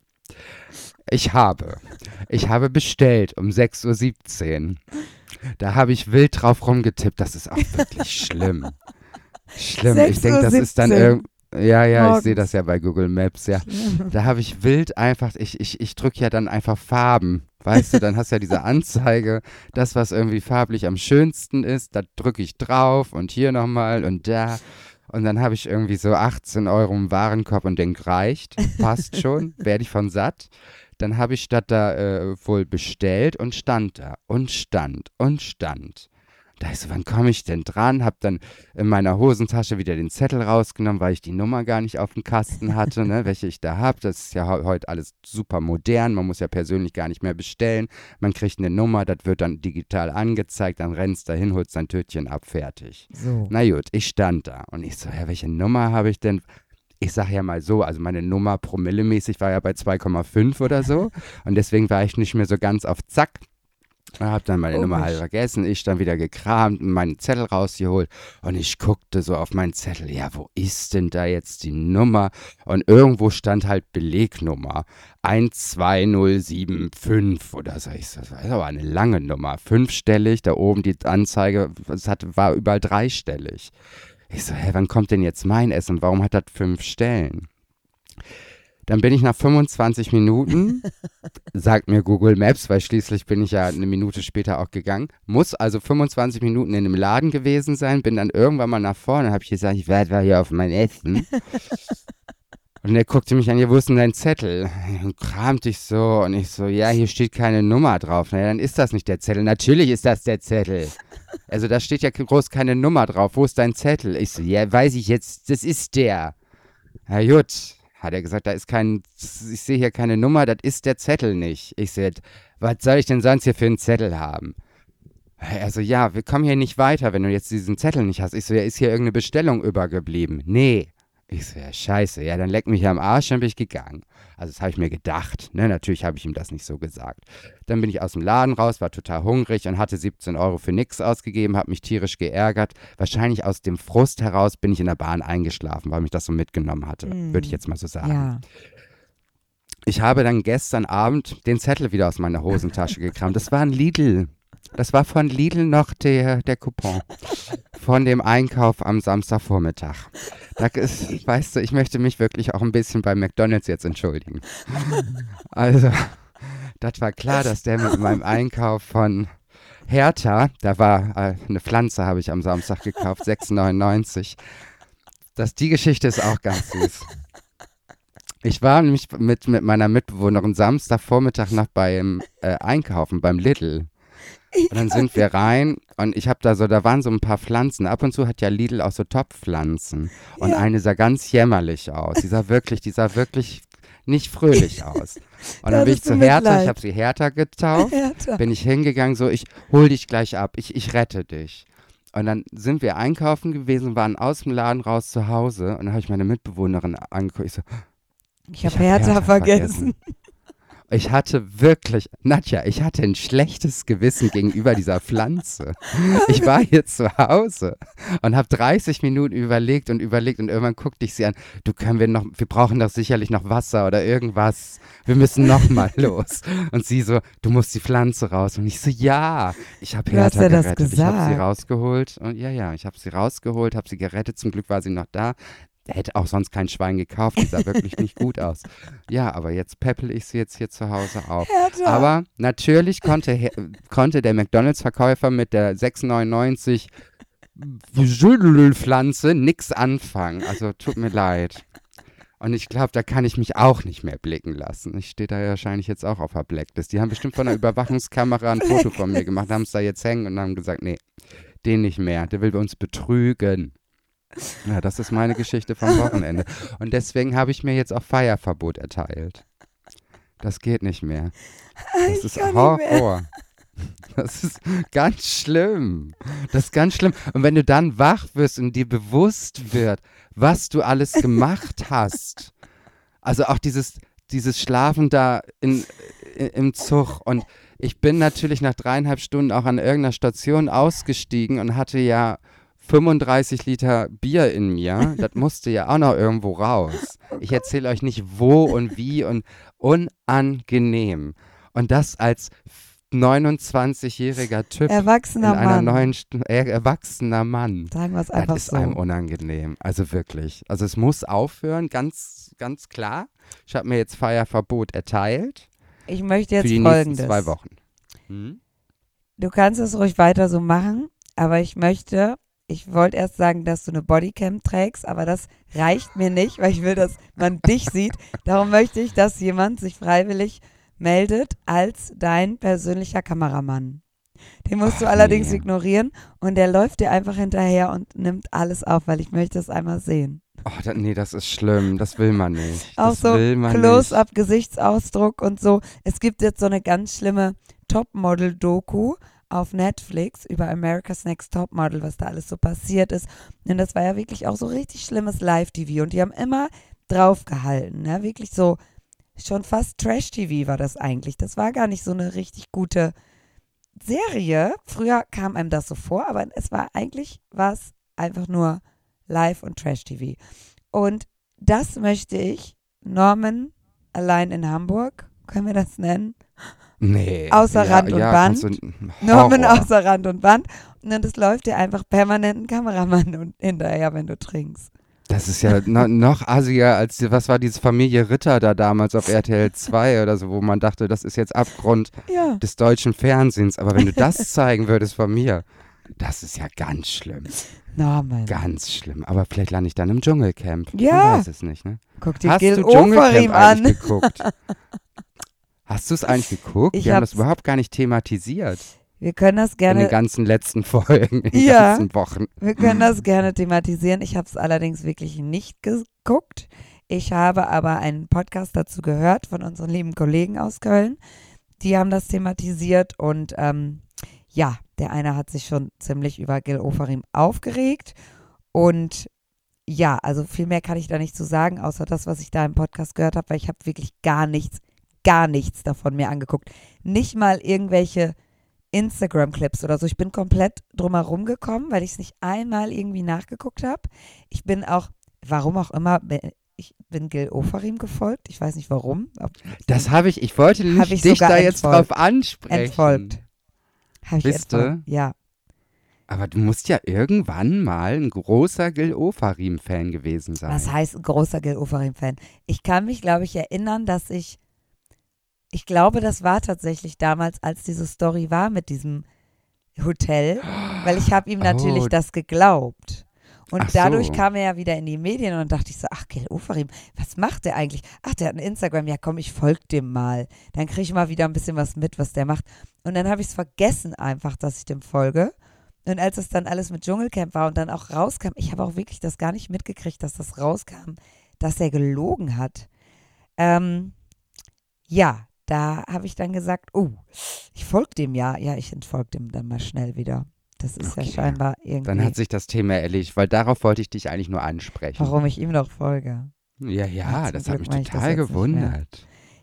ich habe, ich habe bestellt um sechs Uhr siebzehn. Da habe ich wild drauf rumgetippt. Das ist auch wirklich schlimm. Schlimm. Ich denke, das ist dann irgendwie. Ja, ja, Morgens. ich sehe das ja bei Google Maps, ja. Da habe ich wild einfach, ich, ich, ich drücke ja dann einfach Farben, weißt du, dann hast du ja diese Anzeige, das, was irgendwie farblich am schönsten ist, da drücke ich drauf und hier nochmal und da. Und dann habe ich irgendwie so achtzehn Euro im Warenkorb und denke, reicht, passt schon, werde ich von satt. Dann habe ich das da äh, wohl bestellt und stand da und stand und stand. Da ist so, wann komme ich denn dran? Hab dann in meiner Hosentasche wieder den Zettel rausgenommen, weil ich die Nummer gar nicht auf dem Kasten hatte, ne, welche ich da habe. Das ist ja he- heute alles super modern. Man muss ja persönlich gar nicht mehr bestellen. Man kriegt eine Nummer, das wird dann digital angezeigt, dann rennst du dahin, holst dein Tötchen ab, fertig. So. Na gut, ich stand da und ich so, ja, welche Nummer habe ich denn? Ich sage ja mal so, also meine Nummer promillemäßig war ja bei zwei Komma fünf oder so und deswegen war ich nicht mehr so ganz auf Zack. Ich habe dann meine Komisch. Nummer halt vergessen, ich dann wieder gekramt und meinen Zettel rausgeholt und ich guckte so auf meinen Zettel, ja, wo ist denn da jetzt die Nummer? Und irgendwo stand halt Belegnummer eins zwei null sieben fünf oder so. Ich so, das war aber eine lange Nummer, fünfstellig, da oben die Anzeige, es hat, war überall dreistellig. Ich so, hä, wann kommt denn jetzt mein Essen? Warum hat das fünf Stellen? Dann bin ich nach fünfundzwanzig Minuten, sagt mir Google Maps, weil schließlich bin ich ja eine Minute später auch gegangen, muss also fünfundzwanzig Minuten in dem Laden gewesen sein, bin dann irgendwann mal nach vorne, habe ich gesagt, ich warte mal hier auf mein Essen. Und er guckte mich an, ja, wo ist denn dein Zettel? Und kramte ich so und ich so, ja, hier steht keine Nummer drauf. Na ja, dann ist das nicht der Zettel. Natürlich ist das der Zettel. Also da steht ja groß keine Nummer drauf. Wo ist dein Zettel? Ich so, ja, weiß ich jetzt, das ist der. Na gut, hat er gesagt, da ist kein, ich sehe hier keine Nummer, das ist der Zettel nicht. Ich so, was soll ich denn sonst hier für einen Zettel haben? Also ja, wir kommen hier nicht weiter, wenn du jetzt diesen Zettel nicht hast. Ich so, ja, ist hier irgendeine Bestellung übergeblieben? Nee. Ich so, ja, scheiße, ja, dann leck mich am Arsch, dann bin ich gegangen. Also das habe ich mir gedacht, ne, natürlich habe ich ihm das nicht so gesagt. Dann bin ich aus dem Laden raus, war total hungrig und hatte siebzehn Euro für nix ausgegeben, habe mich tierisch geärgert. Wahrscheinlich aus dem Frust heraus bin ich in der Bahn eingeschlafen, weil mich das so mitgenommen hatte, Mm. würde ich jetzt mal so sagen. Ja. Ich habe dann gestern Abend den Zettel wieder aus meiner Hosentasche gekramt. Das war ein Lidl. Das war von Lidl noch der, der Coupon von dem Einkauf am Samstagvormittag. Da ist, weißt du, ich möchte mich wirklich auch ein bisschen bei McDonald's jetzt entschuldigen. Also, das war klar, dass der mit meinem Einkauf von Hertha, da war äh, eine Pflanze, habe ich am Samstag gekauft, sechs neunundneunzig. Das, die Geschichte ist auch ganz süß. Ich war nämlich mit, mit meiner Mitbewohnerin Samstagvormittag noch beim äh, Einkaufen, beim Lidl. Und dann sind wir rein und ich habe da so, da waren so ein paar Pflanzen. Ab und zu hat ja Lidl auch so Topfpflanzen. Und Ja. eine sah ganz jämmerlich aus. Die sah wirklich, die sah wirklich nicht fröhlich aus. Und Da dann bin ich hattest du zu Hertha, Mitleid. ich habe sie Hertha getauft, Hertha. bin ich hingegangen, so, ich hol dich gleich ab, ich, ich rette dich. Und dann sind wir einkaufen gewesen, waren aus dem Laden raus zu Hause und dann habe ich meine Mitbewohnerin angeguckt. Ich so, Ich habe hab Hertha vergessen. Ich hatte wirklich, Nadja, ich hatte ein schlechtes Gewissen gegenüber dieser Pflanze. Ich war hier zu Hause und habe dreißig Minuten überlegt und überlegt und irgendwann guckte ich sie an. Du, können wir noch, wir brauchen doch sicherlich noch Wasser oder irgendwas. Wir müssen noch mal los. Und sie so, du musst die Pflanze raus. Und ich so, ja. Ich habe Du hast Hertha ja das gerettet. Ich habe sie gesagt. rausgeholt. Und ja, ja, ich habe sie rausgeholt, habe sie gerettet. Zum Glück war sie noch da. Der hätte auch sonst kein Schwein gekauft, die sah wirklich nicht gut aus. Ja, aber jetzt peppel ich sie jetzt hier zu Hause auf. Hertha. Aber natürlich konnte, Her- konnte der McDonalds-Verkäufer mit der sechs neunundneunzig Pflanze nichts anfangen. Also tut mir leid. Und ich glaube, da kann ich mich auch nicht mehr blicken lassen. Ich stehe da ja wahrscheinlich jetzt auch auf der Blacklist. Die haben bestimmt von der Überwachungskamera ein Foto von mir gemacht, haben es da jetzt hängen und haben gesagt, nee, den nicht mehr, der will uns betrügen. Ja, das ist meine Geschichte vom Wochenende. Und deswegen habe ich mir jetzt auch Feierverbot erteilt. Das geht nicht mehr. Das Ich ist kann nicht mehr. Horror. Das ist ganz schlimm. Das ist ganz schlimm. Und wenn du dann wach wirst und dir bewusst wird, was du alles gemacht hast. Also auch dieses, dieses Schlafen da in, in, im Zug. Und ich bin natürlich nach dreieinhalb Stunden auch an irgendeiner Station ausgestiegen und hatte ja fünfunddreißig Liter Bier in mir, das musste ja auch noch irgendwo raus. Ich erzähle euch nicht wo und wie und unangenehm. Und das als neunundzwanzigjähriger Typ Erwachsener in einer Mann. neuen, St äh, erwachsener Mann. Sagen wir es Das einfach ist so. einem unangenehm. Also wirklich. Also es muss aufhören, ganz, ganz klar. Ich habe mir jetzt Feierverbot erteilt. Ich möchte Für jetzt die Folgendes. nächsten zwei Wochen. Hm? Du kannst es ruhig weiter so machen, aber ich möchte, ich wollte erst sagen, dass du eine Bodycam trägst, aber das reicht mir nicht, weil ich will, dass man dich sieht. Darum möchte ich, dass jemand sich freiwillig meldet als dein persönlicher Kameramann. Den musst du Ach, allerdings nee. ignorieren und der läuft dir einfach hinterher und nimmt alles auf, weil ich möchte es einmal sehen. Oh, da, nee, das ist schlimm. Das will man nicht. Auch Das so will man nicht. Close-up, Gesichtsausdruck und so. Es gibt jetzt so eine ganz schlimme Topmodel-Doku auf Netflix über America's Next Topmodel, was da alles so passiert ist. Und das war ja wirklich auch so richtig schlimmes Live-T V. Und die haben immer draufgehalten, ne? Wirklich so, schon fast Trash-T V war das eigentlich. Das war gar nicht so eine richtig gute Serie. Früher kam einem das so vor, aber es war eigentlich was einfach nur Live- und Trash-T V. Und das möchte ich Norman allein in Hamburg, können wir das nennen? Nee. Außer ja, Rand und ja, Band. kannst du- Norman Horror. außer Rand und Band. Und dann das läuft dir einfach permanent ein Kameramann und hinterher, wenn du trinkst. Das ist ja no, noch assiger als, die- was war diese Familie Ritter da damals auf R T L zwei oder so, wo man dachte, das ist jetzt Abgrund Ja. des deutschen Fernsehens. Aber wenn du das zeigen würdest von mir, das ist ja ganz schlimm. Norman. Ganz schlimm. Aber vielleicht lande ich dann im Dschungelcamp. Ja. Man weiß es nicht, ne? Guck dir Hast Gil du Oferim Dschungelcamp an. eigentlich geguckt? Hast du es eigentlich geguckt? Ich Wir haben das hab's- überhaupt gar nicht thematisiert Wir können das in den gerne, ganzen letzten Folgen, in den Ja. ganzen Wochen. wir können das gerne thematisieren. Ich habe es allerdings wirklich nicht geguckt. Ich habe aber einen Podcast dazu gehört von unseren lieben Kollegen aus Köln. Die haben das thematisiert und ähm, ja, der eine hat sich schon ziemlich über Gil Oferim aufgeregt und ja, also viel mehr kann ich da nicht zu sagen, außer das, was ich da im Podcast gehört habe, weil ich habe wirklich gar nichts, gar nichts davon mir angeguckt. Nicht mal irgendwelche Instagram-Clips oder so. Ich bin komplett drumherum gekommen, weil ich es nicht einmal irgendwie nachgeguckt habe. Ich bin auch, warum auch immer, ich bin Gil Oferim gefolgt. Ich weiß nicht warum. Ob, Das habe ich, ich wollte Hab nicht ich dich sogar da jetzt entfolgt. drauf ansprechen. Entfolgt. Habe ich Bist du? entfolgt. Ja. Aber du musst ja irgendwann mal ein großer Gil Ofarim-Fan gewesen sein. Was heißt ein großer Gil Oferim-Fan? Ich kann mich, glaube ich, erinnern, dass ich, ich glaube, das war tatsächlich damals, als diese Story war mit diesem Hotel, weil ich habe ihm natürlich Oh. das geglaubt. Und Ach so. dadurch kam er ja wieder in die Medien und dann dachte ich so, ach, Gil Oferim, was macht der eigentlich? Ach, der hat ein Instagram, ja komm, ich folge dem mal. Dann kriege ich mal wieder ein bisschen was mit, was der macht. Und dann habe ich es vergessen einfach, dass ich dem folge. Und als es dann alles mit Dschungelcamp war und dann auch rauskam, ich habe auch wirklich das gar nicht mitgekriegt, dass das rauskam, dass er gelogen hat. Ähm, ja, da habe ich dann gesagt, oh, ich folge dem ja. Ja, ich entfolge dem dann mal schnell wieder. Das ist Okay. ja scheinbar irgendwie, Dann hat sich das Thema erledigt, weil darauf wollte ich dich eigentlich nur ansprechen. warum ich ihm noch folge. Ja, ja, Ach, zum das hat Glück mich mache ich das total jetzt nicht mehr. gewundert.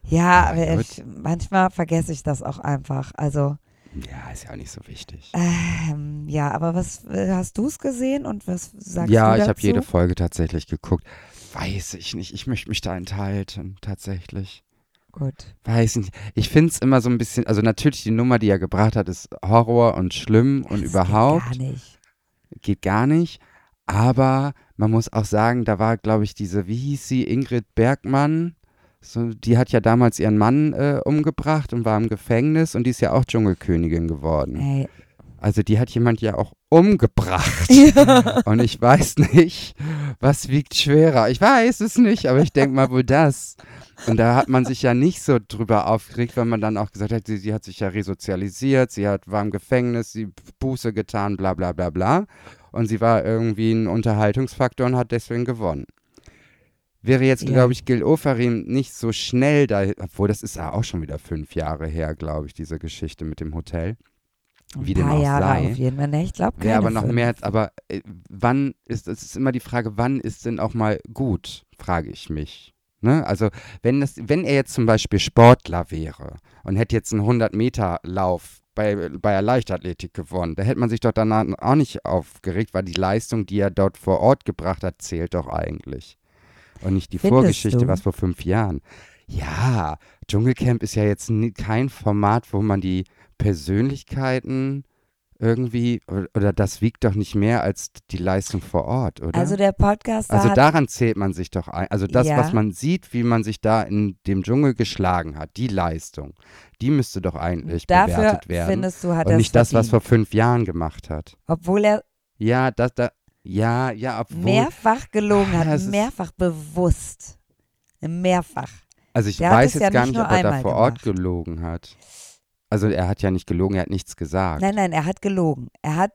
Ja, aber aber- ich, manchmal vergesse ich das auch einfach. Also, Ja, ist ja auch nicht so wichtig. ähm, ja, aber was, äh, hast du es gesehen und was sagst Ja, du dazu? ich habe jede Folge tatsächlich geguckt. Weiß ich nicht. Ich möchte mich da enthalten, tatsächlich. Gut. Weiß nicht. Ich finde es immer so ein bisschen, also natürlich die Nummer, die er gebracht hat, ist Horror und schlimm und Das überhaupt. Geht gar nicht. Geht gar nicht. Aber man muss auch sagen, da war, glaube ich, diese, wie hieß sie, Ingrid Bergmann. So, die hat ja damals ihren Mann äh, umgebracht und war im Gefängnis und die ist ja auch Dschungelkönigin geworden. Ey. Also die hat jemand ja auch umgebracht. Ja. Und ich weiß nicht, was wiegt schwerer. Ich weiß es nicht, aber ich denke mal wohl das. Und da hat man sich ja nicht so drüber aufgeregt, weil man dann auch gesagt hat, sie, sie hat sich ja resozialisiert, sie hat, war im Gefängnis, sie Buße getan, bla bla bla bla. Und sie war irgendwie ein Unterhaltungsfaktor und hat deswegen gewonnen. Wäre jetzt, Ja. glaube ich, Gil Ofarim nicht so schnell da, obwohl das ist ja auch schon wieder fünf Jahre her, glaube ich, diese Geschichte mit dem Hotel. Wie Ein dem paar auch Jahre sei. auf jeden Fall. Nee, ich glaube keine Ja, aber noch fünf. mehr, aber äh, wann ist, es ist immer die Frage, wann ist denn auch mal gut, frage ich mich. Ne? Also wenn, das, wenn er jetzt zum Beispiel Sportler wäre und hätte jetzt einen hundert-Meter-Lauf bei, bei der Leichtathletik gewonnen, da hätte man sich doch danach auch nicht aufgeregt, weil die Leistung, die er dort vor Ort gebracht hat, zählt doch eigentlich. Und nicht die Findest Vorgeschichte, du? was vor fünf Jahren. Ja, Dschungelcamp ist ja jetzt nie, kein Format, wo man die Persönlichkeiten irgendwie, oder, oder das wiegt doch nicht mehr als die Leistung vor Ort, oder? Also der Podcaster Also hat, daran zählt man sich doch ein. Also das, Ja. was man sieht, wie man sich da in dem Dschungel geschlagen hat, die Leistung, die müsste doch eigentlich dafür bewertet werden. findest du, hat Und er nicht das, was vor verdient. fünf Jahren gemacht hat. Obwohl er Ja, das, da, ja, ja, obwohl. mehrfach gelogen Ah, hat, das ist- mehrfach bewusst. Mehrfach. Also ich Der hat weiß es jetzt ja gar nicht nicht, ob nur er da einmal vor Ort gemacht. gelogen hat. Also er hat ja nicht gelogen, er hat nichts gesagt. Nein, nein, er hat gelogen. Er hat,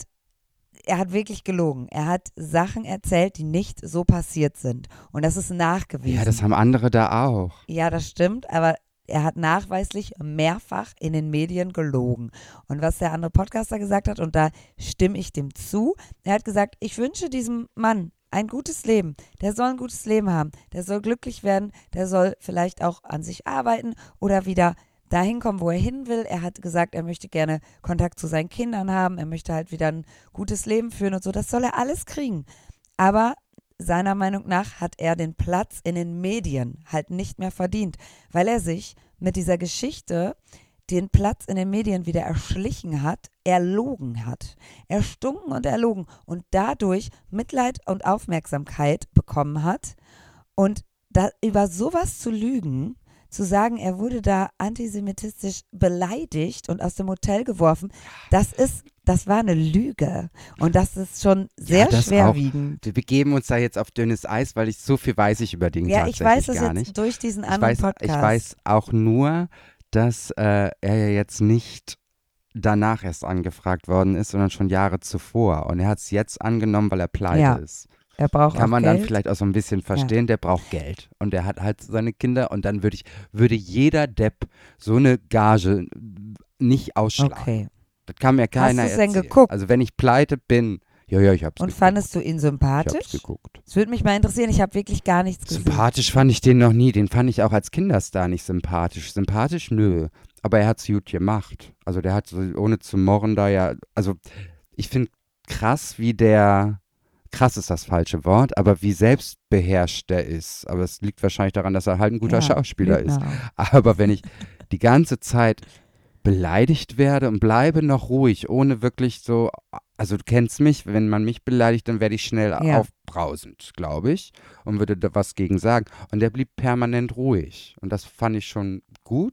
er hat wirklich gelogen. Er hat Sachen erzählt, die nicht so passiert sind. Und das ist nachgewiesen. Ja, das haben andere da auch. Ja, das stimmt, aber er hat nachweislich mehrfach in den Medien gelogen. Und was der andere Podcaster gesagt hat, und da stimme ich dem zu, er hat gesagt, ich wünsche diesem Mann ein gutes Leben. Der soll ein gutes Leben haben. Der soll glücklich werden. Der soll vielleicht auch an sich arbeiten oder wieder dahin kommen, wo er hin will. Er hat gesagt, er möchte gerne Kontakt zu seinen Kindern haben. Er möchte halt wieder ein gutes Leben führen und so. Das soll er alles kriegen. Aber seiner Meinung nach hat er den Platz in den Medien halt nicht mehr verdient, weil er sich mit dieser Geschichte den Platz in den Medien wieder erschlichen hat, erlogen hat. Erstunken und erlogen und dadurch Mitleid und Aufmerksamkeit bekommen hat. Und da, über sowas zu lügen, zu sagen, er wurde da antisemitistisch beleidigt und aus dem Hotel geworfen, das ist, das war eine Lüge. Und das ist schon sehr das schwerwiegend. Wir begeben uns da jetzt auf dünnes Eis, weil ich so viel weiß ich über den Ja, ich tatsächlich weiß es gar jetzt nicht. durch diesen Ich anderen weiß, Podcast. ich weiß auch nur, dass äh, er ja jetzt nicht danach erst angefragt worden ist, sondern schon Jahre zuvor. Und er hat es jetzt angenommen, weil er pleite Ja, ist. Er braucht Kann auch man Geld. dann vielleicht auch so ein bisschen verstehen, der braucht Geld. Und der hat halt seine Kinder und dann würde ich, würde jeder Depp so eine Gage nicht ausschlagen. Okay. Das kann mir keiner Hast du's denn erzählen. geguckt? Also wenn ich pleite bin, ja, ja, ich hab's Und geguckt. fandest du ihn Ich hab's sympathisch? geguckt. Es würde mich mal interessieren, ich habe wirklich gar nichts gesehen. Sympathisch fand ich den noch nie. Den fand ich auch als Kinderstar nicht sympathisch. Sympathisch, nö. Aber er hat's gut gemacht. Also der hat so, ohne zu murren da ja, also ich finde krass, wie der, krass ist das falsche Wort, aber wie selbstbeherrscht der ist. Aber es liegt wahrscheinlich daran, dass er halt ein guter Ja, Schauspieler ist. Lügner. Aber wenn ich die ganze Zeit beleidigt werde und bleibe noch ruhig, ohne wirklich so, also du kennst mich, wenn man mich beleidigt, dann werde ich schnell Ja. aufbrausend, glaube ich, und würde da was gegen sagen. Und der blieb permanent ruhig. Und das fand ich schon gut.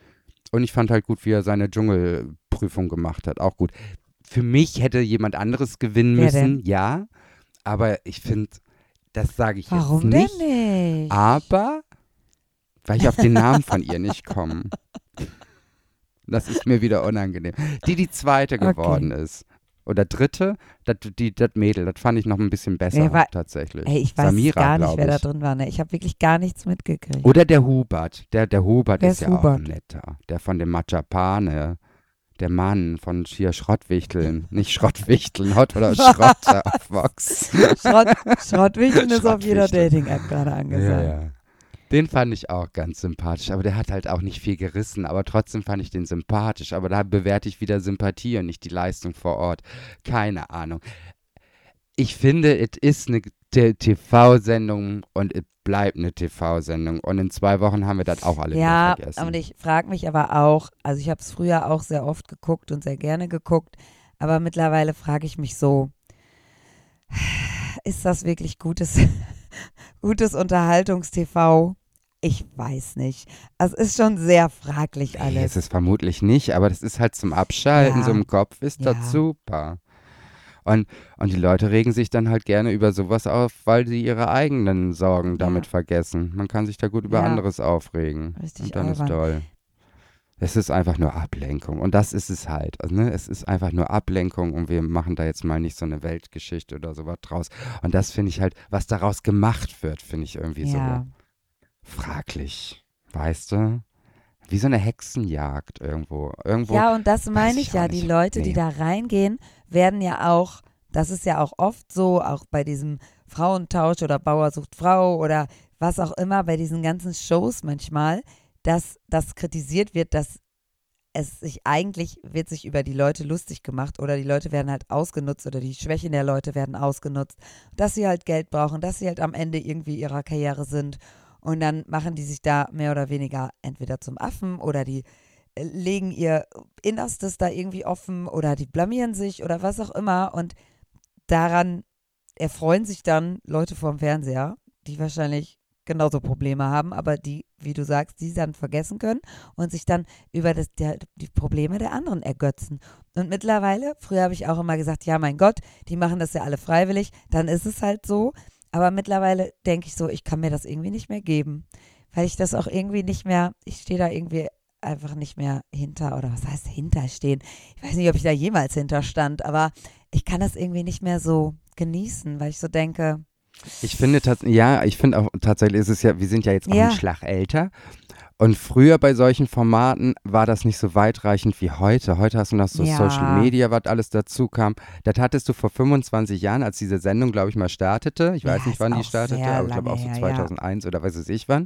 Und ich fand halt gut, wie er seine Dschungelprüfung gemacht hat. Auch gut. Für mich hätte jemand anderes gewinnen Wer müssen, denn? ja. Aber ich finde, das sage ich Warum jetzt nicht. denn nicht? Aber, weil ich auf den Namen von ihr nicht komme. Das ist mir wieder unangenehm. Die, die zweite Okay. geworden ist. Oder dritte, das, die, das Mädel, das fand ich noch ein bisschen besser Wer war- tatsächlich. Ey, ich weiß Samira, gar nicht, glaub wer da ich. drin war. Ne? Ich habe wirklich gar nichts mitgekriegt. Oder der Hubert. Der, der Hubert Wer ist ist ja auch ein Hubert? netter. Der von dem Machapane. Der Mann von hier Schrottwichteln. Nicht Schrottwichteln, Hot oder Schrott auf Vox. Schrott, Schrottwichteln ist auf jeder Schrottwichteln. Dating-App gerade angesagt. Ja, ja. Den fand ich auch ganz sympathisch, aber der hat halt auch nicht viel gerissen, aber trotzdem fand ich den sympathisch. Aber da bewerte ich wieder Sympathie und nicht die Leistung vor Ort. Keine Ahnung. Ich finde, es ist eine T- TV-Sendung und es bleibt eine T V-Sendung. Und in zwei Wochen haben wir das auch alle Ja, wieder vergessen. und ich frage mich aber auch, also ich habe es früher auch sehr oft geguckt und sehr gerne geguckt, aber mittlerweile frage ich mich so, ist das wirklich gutes, gutes Unterhaltungs-T V? Ich weiß nicht. Es ist schon sehr fraglich Nee, alles. es ist vermutlich nicht, aber das ist halt zum Abschalten, Ja. so im Kopf ist Ja. das super. Und, und die Leute regen sich dann halt gerne über sowas auf, weil sie ihre eigenen Sorgen damit Ja. vergessen. Man kann sich da gut über Ja. anderes aufregen. Richtig Und dann ist albern. toll. Es ist einfach nur Ablenkung. Und das ist es halt. Also, ne? Es ist einfach nur Ablenkung und wir machen da jetzt mal nicht so eine Weltgeschichte oder sowas draus. Und das finde ich halt, was daraus gemacht wird, finde ich irgendwie Ja. so fraglich. Weißt du? Wie so eine Hexenjagd irgendwo. Irgendwo. Ja, und das meine ich ich auch ja. Die nicht. Leute, die Nee. da reingehen, werden ja auch, das ist ja auch oft so, auch bei diesem Frauentausch oder Bauer sucht Frau oder was auch immer, bei diesen ganzen Shows manchmal, dass das kritisiert wird, dass es sich eigentlich, wird sich über die Leute lustig gemacht oder die Leute werden halt ausgenutzt oder die Schwächen der Leute werden ausgenutzt, dass sie halt Geld brauchen, dass sie halt am Ende irgendwie ihrer Karriere sind und dann machen die sich da mehr oder weniger entweder zum Affen oder die äh, legen ihr Innerstes da irgendwie offen oder die blamieren sich oder was auch immer und daran erfreuen sich dann Leute vorm Fernseher, die wahrscheinlich genauso Probleme haben, aber die, wie du sagst, die dann vergessen können und sich dann über das, der, die Probleme der anderen ergötzen. Und mittlerweile, früher habe ich auch immer gesagt, ja mein Gott, die machen das ja alle freiwillig, dann ist es halt so. Aber mittlerweile denke ich so, ich kann mir das irgendwie nicht mehr geben, weil ich das auch irgendwie nicht mehr, ich stehe da irgendwie einfach nicht mehr hinter oder was heißt hinterstehen? Ich weiß nicht, ob ich da jemals hinterstand, aber ich kann das irgendwie nicht mehr so genießen, weil ich so denke, Ich finde tats- ja, ich finde auch tatsächlich ist es ja, wir sind ja jetzt auch Ja. einen Schlag älter. Und früher bei solchen Formaten war das nicht so weitreichend wie heute. Heute hast du noch so Ja. Social Media, was alles dazu kam. Das hattest du vor fünfundzwanzig Jahren, als diese Sendung, glaube ich, mal startete. Ich Ja, weiß nicht, ist wann die auch startete, sehr aber ich glaube auch so lange her, ja. zweitausendeins oder weiß es ich wann.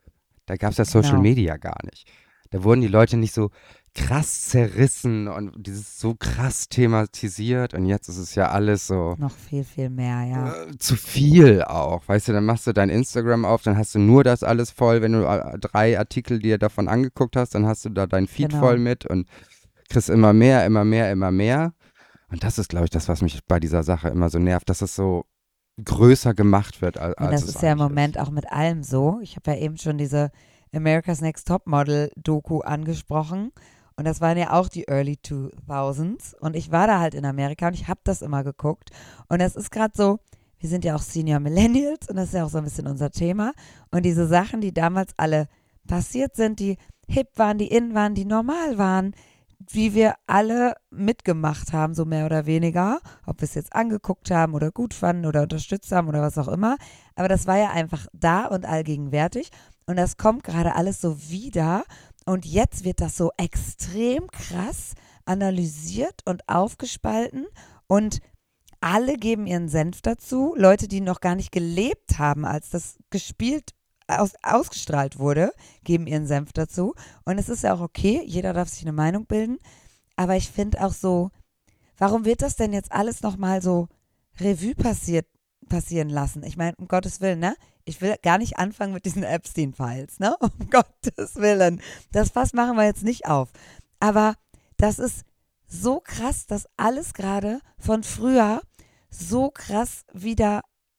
Da gab es ja Social Genau. Media gar nicht. Da wurden die Leute nicht so krass zerrissen und dieses so krass thematisiert. Und jetzt ist es ja alles so Noch viel, viel mehr, ja. äh, zu viel auch. Weißt du, dann machst du dein Instagram auf, dann hast du nur das alles voll. Wenn du äh, drei Artikel dir davon angeguckt hast, dann hast du da dein Feed Genau. voll mit und kriegst immer mehr, immer mehr, immer mehr. Und das ist, glaube ich, das, was mich bei dieser Sache immer so nervt, dass es so größer gemacht wird, als, Und als das es ist ja im eigentlich Moment auch mit allem so. Ich habe ja eben schon diese America's Next Topmodel Doku angesprochen. Und das waren ja auch die Early zweitausends. Und ich war da halt in Amerika und ich habe das immer geguckt. Und es ist gerade so, wir sind ja auch Senior Millennials und das ist ja auch so ein bisschen unser Thema. Und diese Sachen, die damals alle passiert sind, die hip waren, die in waren, die normal waren, wie wir alle mitgemacht haben, so mehr oder weniger, ob wir es jetzt angeguckt haben oder gut fanden oder unterstützt haben oder was auch immer. Aber das war ja einfach da und allgegenwärtig und das kommt gerade alles so wieder und jetzt wird das so extrem krass analysiert und aufgespalten und alle geben ihren Senf dazu. Leute, die noch gar nicht gelebt haben, als das gespielt Aus, ausgestrahlt wurde, geben ihren Senf dazu. Und es ist ja auch okay, jeder darf sich eine Meinung bilden. Aber ich finde auch so, warum wird das denn jetzt alles nochmal so Revue passiert, passieren lassen? Ich meine, um Gottes Willen, ne? Ich will gar nicht anfangen mit diesen Epstein-Files, ne? Um Gottes Willen. Das Fass machen wir jetzt nicht auf. Aber das ist so krass, dass alles gerade von früher so krass wieder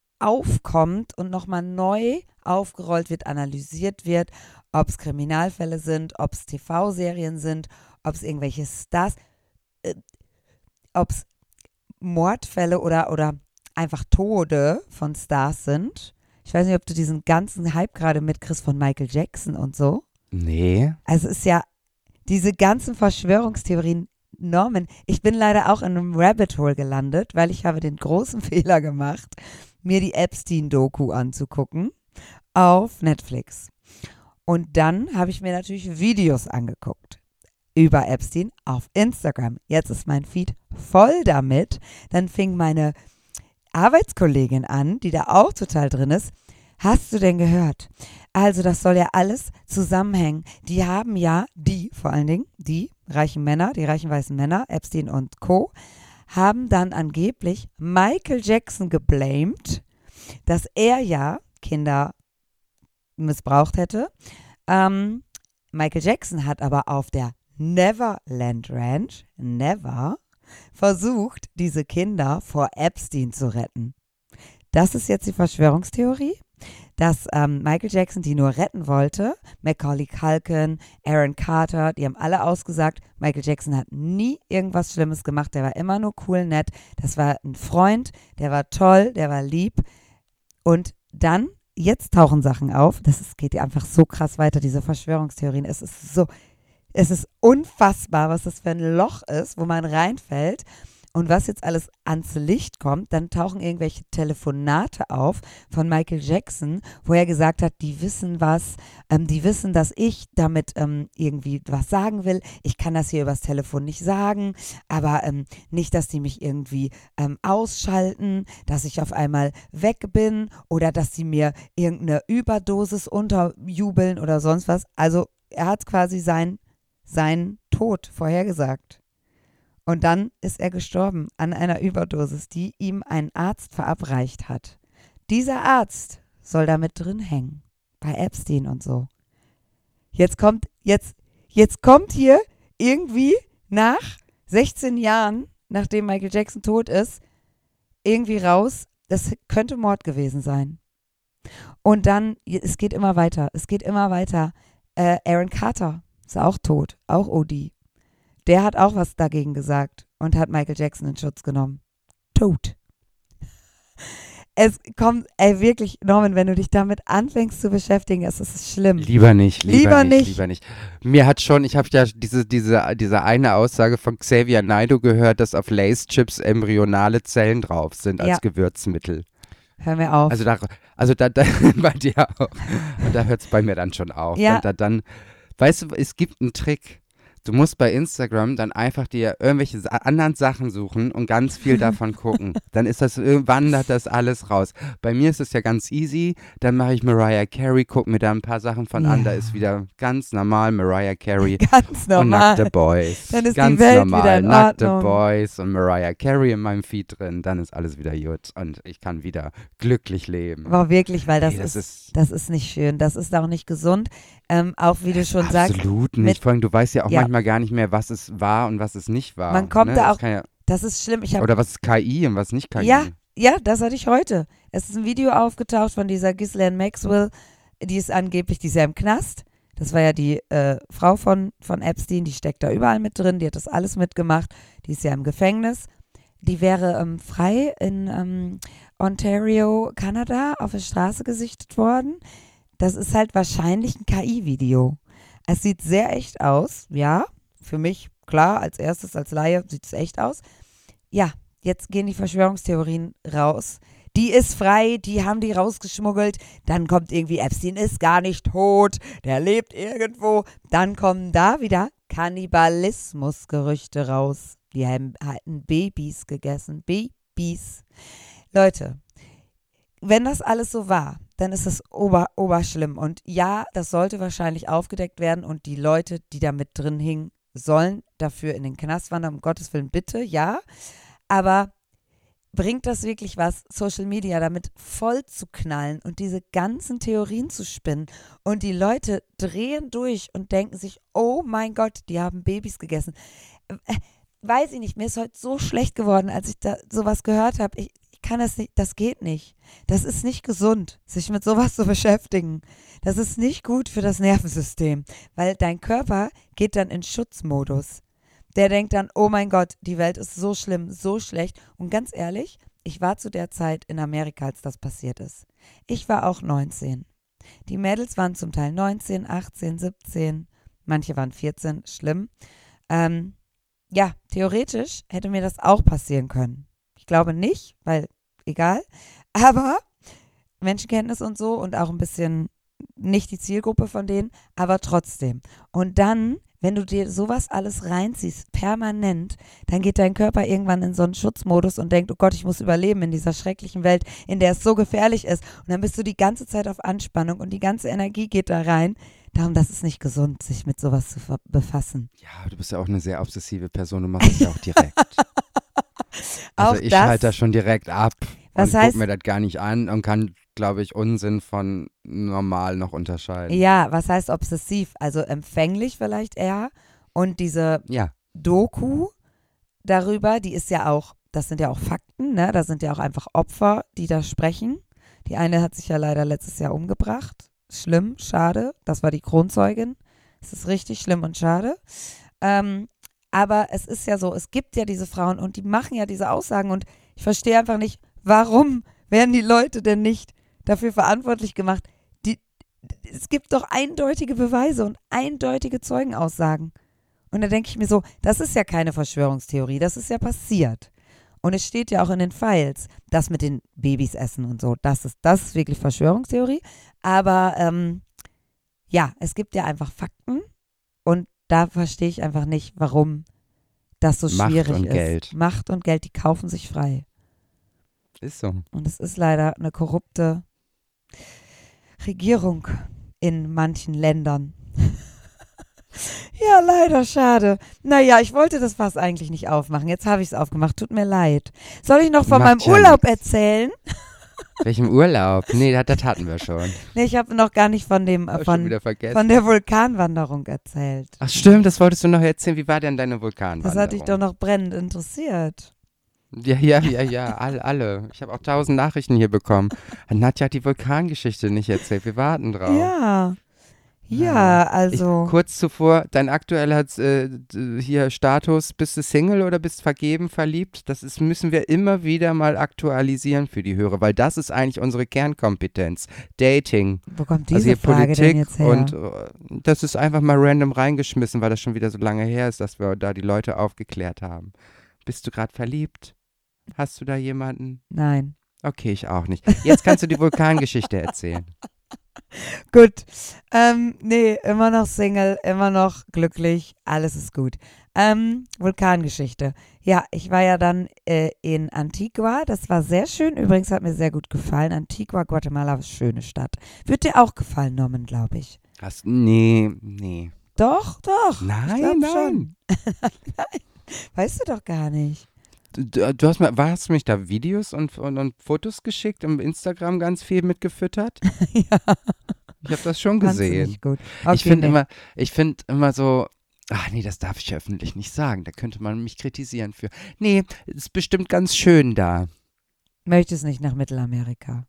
aufkommt und nochmal neu aufgerollt wird, analysiert wird, ob es Kriminalfälle sind, ob es T V-Serien sind, ob es irgendwelche Stars, äh, ob es Mordfälle oder, oder einfach Tode von Stars sind. Ich weiß nicht, ob du diesen ganzen Hype gerade mitkriegst von Michael Jackson und so. Nee. Also es ist ja diese ganzen Verschwörungstheorien Norman. Ich bin leider auch in einem Rabbit Hole gelandet, weil ich habe den großen Fehler gemacht, mir die Epstein-Doku anzugucken auf Netflix. Und dann habe ich mir natürlich Videos angeguckt über Epstein auf Instagram. Jetzt ist mein Feed voll damit. Dann fing meine Arbeitskollegin an, die da auch total drin ist. Hast du denn gehört? Also das soll ja alles zusammenhängen. Die haben ja, die vor allen Dingen, die reichen Männer, die reichen weißen Männer, Epstein und Co., haben dann angeblich Michael Jackson geblamed, dass er ja Kinder missbraucht hätte. Ähm, Michael Jackson hat aber auf der Neverland Ranch, never, versucht, diese Kinder vor Epstein zu retten. Das ist jetzt die Verschwörungstheorie, dass ähm, Michael Jackson die nur retten wollte. Macaulay Culkin, Aaron Carter, die haben alle ausgesagt, Michael Jackson hat nie irgendwas Schlimmes gemacht, der war immer nur cool, nett, das war ein Freund, der war toll, der war lieb. Und dann, jetzt tauchen Sachen auf, das ist, geht ja einfach so krass weiter, diese Verschwörungstheorien, es ist so, es ist unfassbar, was das für ein Loch ist, wo man reinfällt. Und was jetzt alles ans Licht kommt, dann tauchen irgendwelche Telefonate auf von Michael Jackson, wo er gesagt hat, die wissen was, ähm, die wissen, dass ich damit ähm, irgendwie was sagen will. Ich kann das hier übers Telefon nicht sagen, aber ähm, nicht, dass die mich irgendwie ähm, ausschalten, dass ich auf einmal weg bin oder dass sie mir irgendeine Überdosis unterjubeln oder sonst was. Also er hat quasi sein, sein Tod vorhergesagt. Und dann ist er gestorben an einer Überdosis, die ihm ein Arzt verabreicht hat. Dieser Arzt soll da mit drin hängen, bei Epstein und so. Jetzt kommt, jetzt, jetzt kommt hier irgendwie nach sechzehn Jahren, nachdem Michael Jackson tot ist, irgendwie raus, das könnte Mord gewesen sein. Und dann, es geht immer weiter, es geht immer weiter. Äh, Aaron Carter ist auch tot, auch O D. Der hat auch was dagegen gesagt und hat Michael Jackson in Schutz genommen. Tot. Es kommt, ey, wirklich, Norman, wenn du dich damit anfängst zu beschäftigen, es ist schlimm. Lieber nicht, lieber, Lieber nicht, nicht. lieber nicht. Mir hat schon, ich habe ja diese, diese, diese eine Aussage von Xavier Naidoo gehört, dass auf Lace-Chips embryonale Zellen drauf sind als Ja. Gewürzmittel. Hör mir auf. Also da, also da, da bei dir auch. Und da hört es bei mir dann schon auf. Ja. Und da dann, weißt du, es gibt einen Trick. Du musst bei Instagram dann einfach dir irgendwelche sa- anderen Sachen suchen und ganz viel davon gucken. Dann ist das, äh, wandert das alles raus. Bei mir ist es ja ganz easy. Dann mache ich Mariah Carey, gucke mir da ein paar Sachen von Ja. an. Da ist wieder ganz normal Mariah Carey Ganz und normal. nackte Boys. Dann ist die ganz Welt normal, wieder in nackte Ordnung. Boys und Mariah Carey in meinem Feed drin. Dann ist alles wieder gut und ich kann wieder glücklich leben. War wirklich, weil das, Ey, das ist, ist das ist nicht schön. Das ist auch nicht gesund. Ähm, auch wie du schon sagst, absolut mit- nicht. Vor allem, du weißt ja auch Ja. manchmal gar nicht mehr, was es war und was es nicht war. Man kommt ne? da Das auch- kann ja, das ist schlimm. Ich habe oder was ist K I und was nicht K I. Ja, ja, das hatte ich heute. Es ist ein Video aufgetaucht von dieser Ghislaine Maxwell, die ist angeblich, die ist ja im Knast. Das war ja die äh, Frau von, von Epstein, die steckt da überall mit drin, die hat das alles mitgemacht, die ist ja im Gefängnis. Die wäre ähm, frei in ähm, Ontario, Kanada, auf der Straße gesichtet worden. Das ist halt wahrscheinlich ein K I-Video. Es sieht sehr echt aus, ja, für mich, klar, als erstes, als Laie sieht es echt aus. Ja, jetzt gehen die Verschwörungstheorien raus. Die ist frei, die haben die rausgeschmuggelt. Dann kommt irgendwie, Epstein ist gar nicht tot, der lebt irgendwo. Dann kommen da wieder Kannibalismusgerüchte raus. Die haben hatten Babys gegessen. Babys. Leute, wenn das alles so war, dann ist es ober, oberschlimm. Und ja, das sollte wahrscheinlich aufgedeckt werden und die Leute, die da mit drin hingen, sollen dafür in den Knast wandern, um Gottes Willen, bitte, ja. Aber bringt das wirklich was, Social Media damit voll zu knallen und diese ganzen Theorien zu spinnen und die Leute drehen durch und denken sich, oh mein Gott, die haben Babys gegessen. Äh, weiß ich nicht, mir ist heute so schlecht geworden, als ich da sowas gehört habe. Ich, ich kann das nicht, das geht nicht. Das ist nicht gesund, sich mit sowas zu beschäftigen. Das ist nicht gut für das Nervensystem, weil dein Körper geht dann in Schutzmodus. Der denkt dann, oh mein Gott, die Welt ist so schlimm, so schlecht. Und ganz ehrlich, ich war zu der Zeit in Amerika, als das passiert ist. Ich war auch neunzehn. Die Mädels waren zum Teil neunzehn, achtzehn, siebzehn, manche waren vierzehn, schlimm. Ähm, ja, theoretisch hätte mir das auch passieren können. Ich glaube nicht, weil egal. Aber Menschenkenntnis und so und auch ein bisschen nicht die Zielgruppe von denen, aber trotzdem. Und dann, wenn du dir sowas alles reinziehst, permanent, dann geht dein Körper irgendwann in so einen Schutzmodus und denkt, oh Gott, ich muss überleben in dieser schrecklichen Welt, in der es so gefährlich ist. Und dann bist du die ganze Zeit auf Anspannung und die ganze Energie geht da rein. Darum, das ist nicht gesund, sich mit sowas zu ver- befassen. Ja, du bist ja auch eine sehr obsessive Person, du machst es ja auch direkt. Also Auch ich das- schalte das schon direkt ab Was und heißt- gucke mir das gar nicht an und kann, glaube ich, Unsinn von normal noch unterscheiden. Ja, was heißt obsessiv? Also empfänglich vielleicht eher. Und diese Ja, Doku darüber, die ist ja auch, das sind ja auch Fakten, ne? Da sind ja auch einfach Opfer, die da sprechen. Die eine hat sich ja leider letztes Jahr umgebracht. Schlimm, schade. Das war die Kronzeugin. Es ist richtig schlimm und schade. Ähm, aber es ist ja so, es gibt ja diese Frauen und die machen ja diese Aussagen und ich verstehe einfach nicht, warum werden die Leute denn nicht dafür verantwortlich gemacht? Die, es gibt doch eindeutige Beweise und eindeutige Zeugenaussagen. Und da denke ich mir so, das ist ja keine Verschwörungstheorie, das ist ja passiert. Und es steht ja auch in den Files, das mit den Babys essen und so, das ist, das ist wirklich Verschwörungstheorie. Aber ähm, ja, es gibt ja einfach Fakten und da verstehe ich einfach nicht, warum das so Macht schwierig und ist. Geld. Macht und Geld, die kaufen sich frei. ist so. Und es ist leider eine korrupte Regierung in manchen Ländern. Ja, leider, schade. Naja, ich wollte das Fass eigentlich nicht aufmachen. Jetzt habe ich es aufgemacht. Tut mir leid. Soll ich noch von Macht meinem ja Urlaub nix. erzählen? Welchem Urlaub? Nee, das, das hatten wir schon. Nee, ich habe noch gar nicht von dem Hab schon von, wieder vergessen. von der Vulkanwanderung erzählt. Ach stimmt, das wolltest du noch erzählen. Wie war denn deine Vulkanwanderung? Das hat dich doch noch brennend interessiert. Ja, ja, ja, ja, alle. alle. Ich habe auch tausend Nachrichten hier bekommen. Nadja hat die Vulkangeschichte nicht erzählt. Wir warten drauf. Ja. Ja, also. Ich, kurz zuvor, dein aktueller äh, d- hier Status, bist du Single oder bist vergeben, verliebt? Das ist, müssen wir immer wieder mal aktualisieren für die Hörer, weil das ist eigentlich unsere Kernkompetenz. Dating. Wo kommt diese Also hier Frage Politik denn jetzt her? und äh, das ist einfach mal random reingeschmissen, weil das schon wieder so lange her ist, dass wir da die Leute aufgeklärt haben. Bist du gerade verliebt? Hast du da jemanden? Nein. Okay, ich auch nicht. Jetzt kannst du die Vulkangeschichte erzählen. Gut. Ähm, nee, immer noch Single, immer noch glücklich, alles ist gut. Ähm, Vulkangeschichte. Ja, ich war ja dann äh, in Antigua, das war sehr schön, übrigens hat mir sehr gut gefallen. Antigua, Guatemala, schöne Stadt. Wird dir auch gefallen, Norman, glaube ich. Hast, nee, nee. Doch, doch. ich Nein, glaub nein. Schon. Nein, weißt du doch gar nicht. Du, du hast, mir, hast du mich da Videos und, und, und Fotos geschickt, im Instagram ganz viel mitgefüttert? Ja. Ich habe das schon Kannst du gesehen. nicht gut. Okay, ich finde nee. immer, ich finde immer so, ach nee, das darf ich öffentlich nicht sagen, da könnte man mich kritisieren für. Nee, ist bestimmt ganz schön da. Möchtest nicht nach Mittelamerika.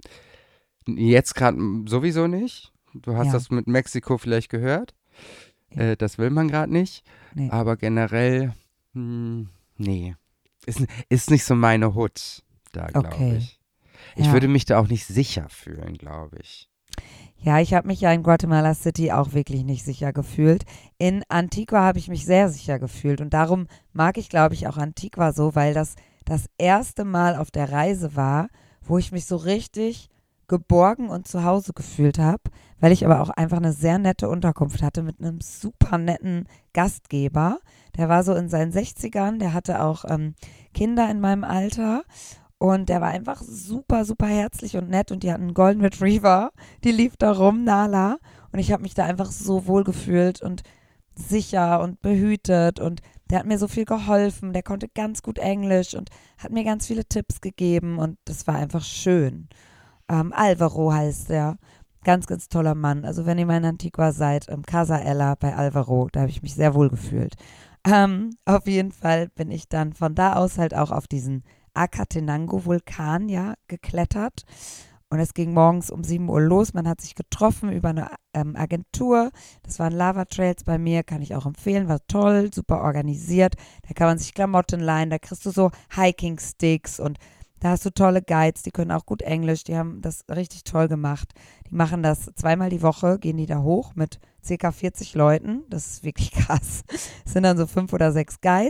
Jetzt gerade sowieso nicht. Du hast Ja. das mit Mexiko vielleicht gehört. Ja. Äh, das will man gerade nicht. Nee. Aber generell, hm, nee. Ist, ist nicht so meine Hut da, glaube Okay. ich. Ich Ja. würde mich da auch nicht sicher fühlen, glaube ich. Ja, ich habe mich ja in Guatemala City auch wirklich nicht sicher gefühlt. In Antigua habe ich mich sehr sicher gefühlt und darum mag ich, glaube ich, auch Antigua so, weil das das erste Mal auf der Reise war, wo ich mich so richtig geborgen und zu Hause gefühlt habe, weil ich aber auch einfach eine sehr nette Unterkunft hatte mit einem super netten Gastgeber. Der war so in seinen sechzigern, der hatte auch ähm, Kinder in meinem Alter. Und der war einfach super, super herzlich und nett und die hatten einen Golden Retriever, die lief da rum, Nala. Und ich habe mich da einfach so wohl gefühlt und sicher und behütet und der hat mir so viel geholfen, der konnte ganz gut Englisch und hat mir ganz viele Tipps gegeben und das war einfach schön. Ähm, Alvaro heißt der, ganz, ganz toller Mann. Also wenn ihr mal in Antigua seid, ähm, Casa Ella bei Alvaro, da habe ich mich sehr wohl gefühlt. Ähm, auf jeden Fall bin ich dann von da aus halt auch auf diesen Acatenango-Vulkan ja geklettert und es ging morgens um sieben Uhr los. Man hat sich getroffen über eine ähm, Agentur. Das waren Lava-Trails bei mir, kann ich auch empfehlen, war toll, super organisiert. Da kann man sich Klamotten leihen, da kriegst du so Hiking-Sticks und da hast du tolle Guides, die können auch gut Englisch, die haben das richtig toll gemacht. Die machen das zweimal die Woche, gehen die da hoch mit circa vierzig Leuten. Das ist wirklich krass. Es sind dann so fünf oder sechs Guides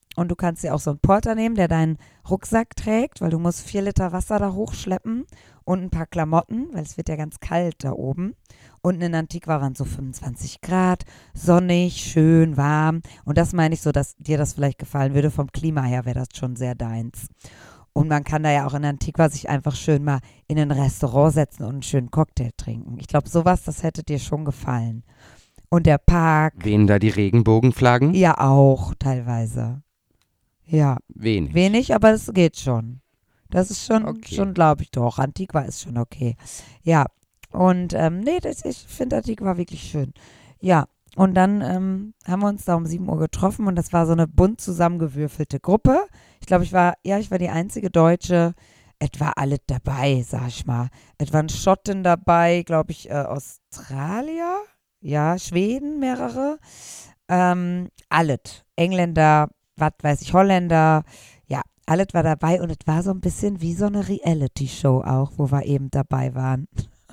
Und du kannst dir auch so einen Porter nehmen, der deinen Rucksack trägt, weil du musst vier Liter Wasser da hochschleppen und ein paar Klamotten, weil es wird ja ganz kalt da oben. Unten in Antigua waren so fünfundzwanzig Grad, sonnig, schön, warm. Und das meine ich so, dass dir das vielleicht gefallen würde. Vom Klima her wäre das schon sehr deins. Und man kann da ja auch in Antigua sich einfach schön mal in ein Restaurant setzen und einen schönen Cocktail trinken. Ich glaube, sowas, das hätte dir schon gefallen. Und der Park. Wehen da die Regenbogenflaggen? Ja, auch teilweise. Ja. Wenig. Wenig, aber es geht schon. Das ist schon, Okay. schon glaube ich doch. Antigua ist schon okay. Ja. Und ähm, nee, das, ich finde Antigua wirklich schön. Ja. Und dann ähm, haben wir uns da um sieben Uhr getroffen und das war so eine bunt zusammengewürfelte Gruppe. Ich glaube, ich war, ja, ich war die einzige Deutsche. Etwa alle dabei, sag ich mal. Etwa ein Schotten dabei, glaube ich, äh, Australier. Ja, Schweden, mehrere. Ähm, alles. Engländer, was weiß ich, Holländer. Ja, alles war dabei und es war so ein bisschen wie so eine Reality-Show auch, wo wir eben dabei waren.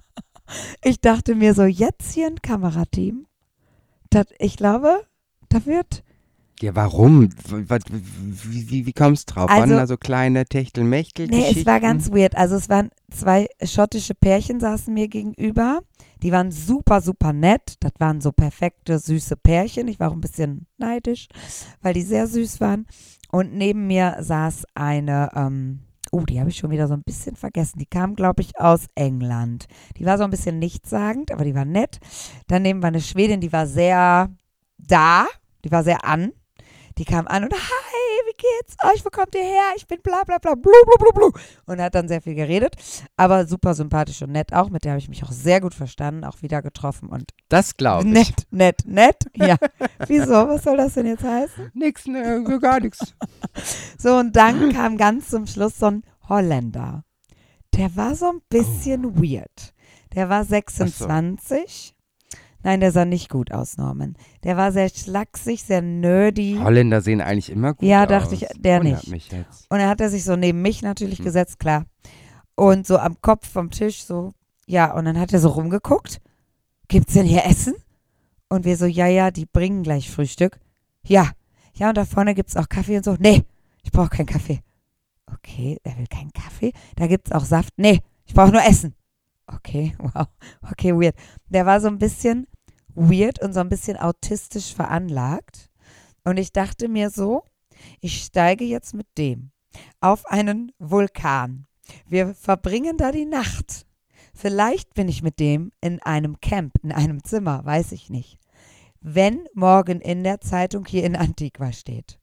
Ich dachte mir so, jetzt hier ein Kamerateam. Das, ich glaube, da wird. Ja, warum? W- wat- Wie, wie, wie kommst du drauf? Also- Waren da so kleine Techtelmechtel? Nee, es war ganz weird. Also es waren zwei schottische Pärchen saßen mir gegenüber. Die waren super, super nett. Das waren so perfekte, süße Pärchen. Ich war auch ein bisschen neidisch, weil die sehr süß waren. Und neben mir saß eine, ähm, oh, die habe ich schon wieder so ein bisschen vergessen. Die kam, glaube ich, aus England. Die war so ein bisschen nichtssagend, aber die war nett. Daneben war eine Schwedin, die war sehr da. Die war sehr an. Die kam an und, hi, wie geht's euch, wo kommt ihr her? Ich bin bla bla bla, blu blu blu blu. Und hat dann sehr viel geredet, aber super sympathisch und nett auch. Mit der habe ich mich auch sehr gut verstanden, auch wieder getroffen und Das glaube ich. nett, nett, nett. Ja, wieso, was soll das denn jetzt heißen? Nix, ne, gar nichts. So, und dann kam ganz zum Schluss so ein Holländer. Der war so ein bisschen Oh. weird. Der war sechsundzwanzig. Nein, der sah nicht gut aus, Norman. Der war sehr schlaksig, sehr nerdy. Holländer sehen eigentlich immer gut Ja, aus. dachte ich, der Wundert nicht. mich jetzt. Und er hat er sich so neben mich natürlich Hm. gesetzt, klar. Und so am Kopf vom Tisch so, ja, und dann hat er so rumgeguckt. Gibt's denn hier Essen? Und wir so, ja, ja, die bringen gleich Frühstück. Ja, ja, und da vorne gibt's auch Kaffee und so. Nee, ich brauche keinen Kaffee. Okay, er will keinen Kaffee. Da gibt's auch Saft. Nee, ich brauche nur Essen. Okay, wow. Okay, weird. Der war so ein bisschen weird und so ein bisschen autistisch veranlagt. Und ich dachte mir so, ich steige jetzt mit dem auf einen Vulkan. Wir verbringen da die Nacht. Vielleicht bin ich mit dem in einem Camp, in einem Zimmer, weiß ich nicht. Wenn morgen in der Zeitung hier in Antigua steht,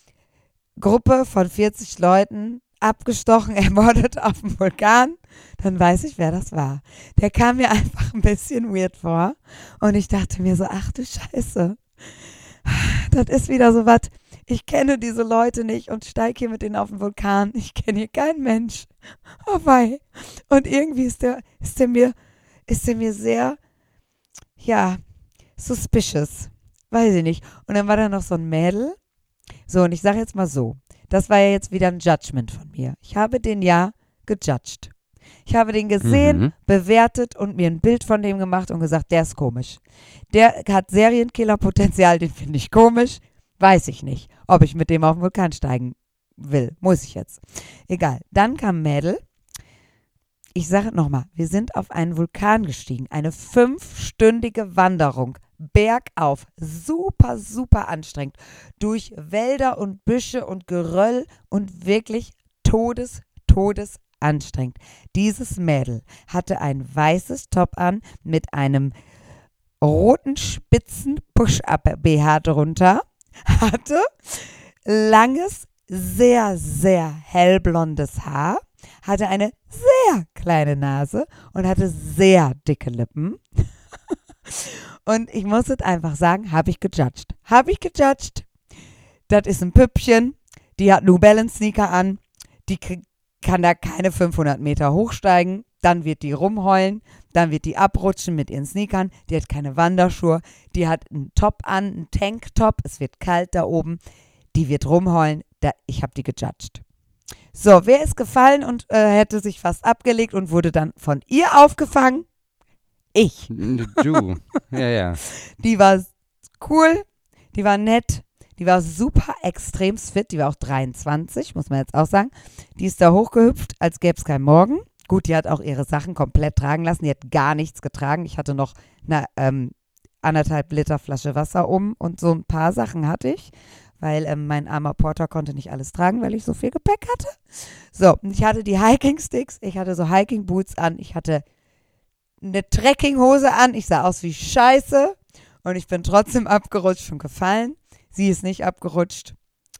Gruppe von vierzig Leuten, abgestochen, ermordet auf dem Vulkan, dann weiß ich, wer das war. Der kam mir einfach ein bisschen weird vor und ich dachte mir so, ach du Scheiße, das ist wieder so was, ich kenne diese Leute nicht und steige hier mit denen auf den Vulkan, ich kenne hier keinen Mensch. Oh wei. Und irgendwie ist der, ist der mir, ist der mir sehr, ja, suspicious. Weiß ich nicht. Und dann war da noch so ein Mädel. So, und ich sage jetzt mal so, das war ja jetzt wieder ein Judgment von mir. Ich habe den ja gejudged. Ich habe den gesehen, Mhm. bewertet und mir ein Bild von dem gemacht und gesagt, der ist komisch. Der hat Serienkiller-Potenzial, den finde ich komisch. Weiß ich nicht, ob ich mit dem auf den Vulkan steigen will. Muss ich jetzt. Egal. Dann kam ein Mädel. Ich sage nochmal, wir sind auf einen Vulkan gestiegen. Eine fünfstündige Wanderung. Bergauf. Super, super anstrengend. Durch Wälder und Büsche und Geröll und wirklich todes, todes anstrengend. Dieses Mädel hatte ein weißes Top an mit einem roten spitzen Push-Up-B H drunter, hatte langes, sehr, sehr hellblondes Haar, hatte eine sehr kleine Nase und hatte sehr dicke Lippen. Und ich muss es einfach sagen, habe ich gejudged. Habe ich gejudged. Das ist ein Püppchen, die hat New Balance Sneaker an, die krieg, kann da keine fünfhundert Meter hochsteigen, dann wird die rumheulen, dann wird die abrutschen mit ihren Sneakern, die hat keine Wanderschuhe, die hat einen Top an, einen Tanktop, es wird kalt da oben, die wird rumheulen, da, ich habe die gejudged. So, wer ist gefallen und äh, hätte sich fast abgelegt und wurde dann von ihr aufgefangen? Ich. Du. Ja, ja. Die war cool, die war nett, die Die war super extrem fit, die war auch dreiundzwanzig, muss man jetzt auch sagen. Die ist da hochgehüpft, als gäbe es keinen Morgen. Gut, die hat auch ihre Sachen komplett tragen lassen, die hat gar nichts getragen. Ich hatte noch eine ähm, anderthalb Liter Flasche Wasser um und so ein paar Sachen hatte ich, weil ähm, mein armer Porter konnte nicht alles tragen, weil ich so viel Gepäck hatte. So, und ich hatte die Hiking-Sticks, ich hatte so Hiking-Boots an, ich hatte eine Trekkinghose an, ich sah aus wie Scheiße und ich bin trotzdem abgerutscht und gefallen. Sie ist nicht abgerutscht.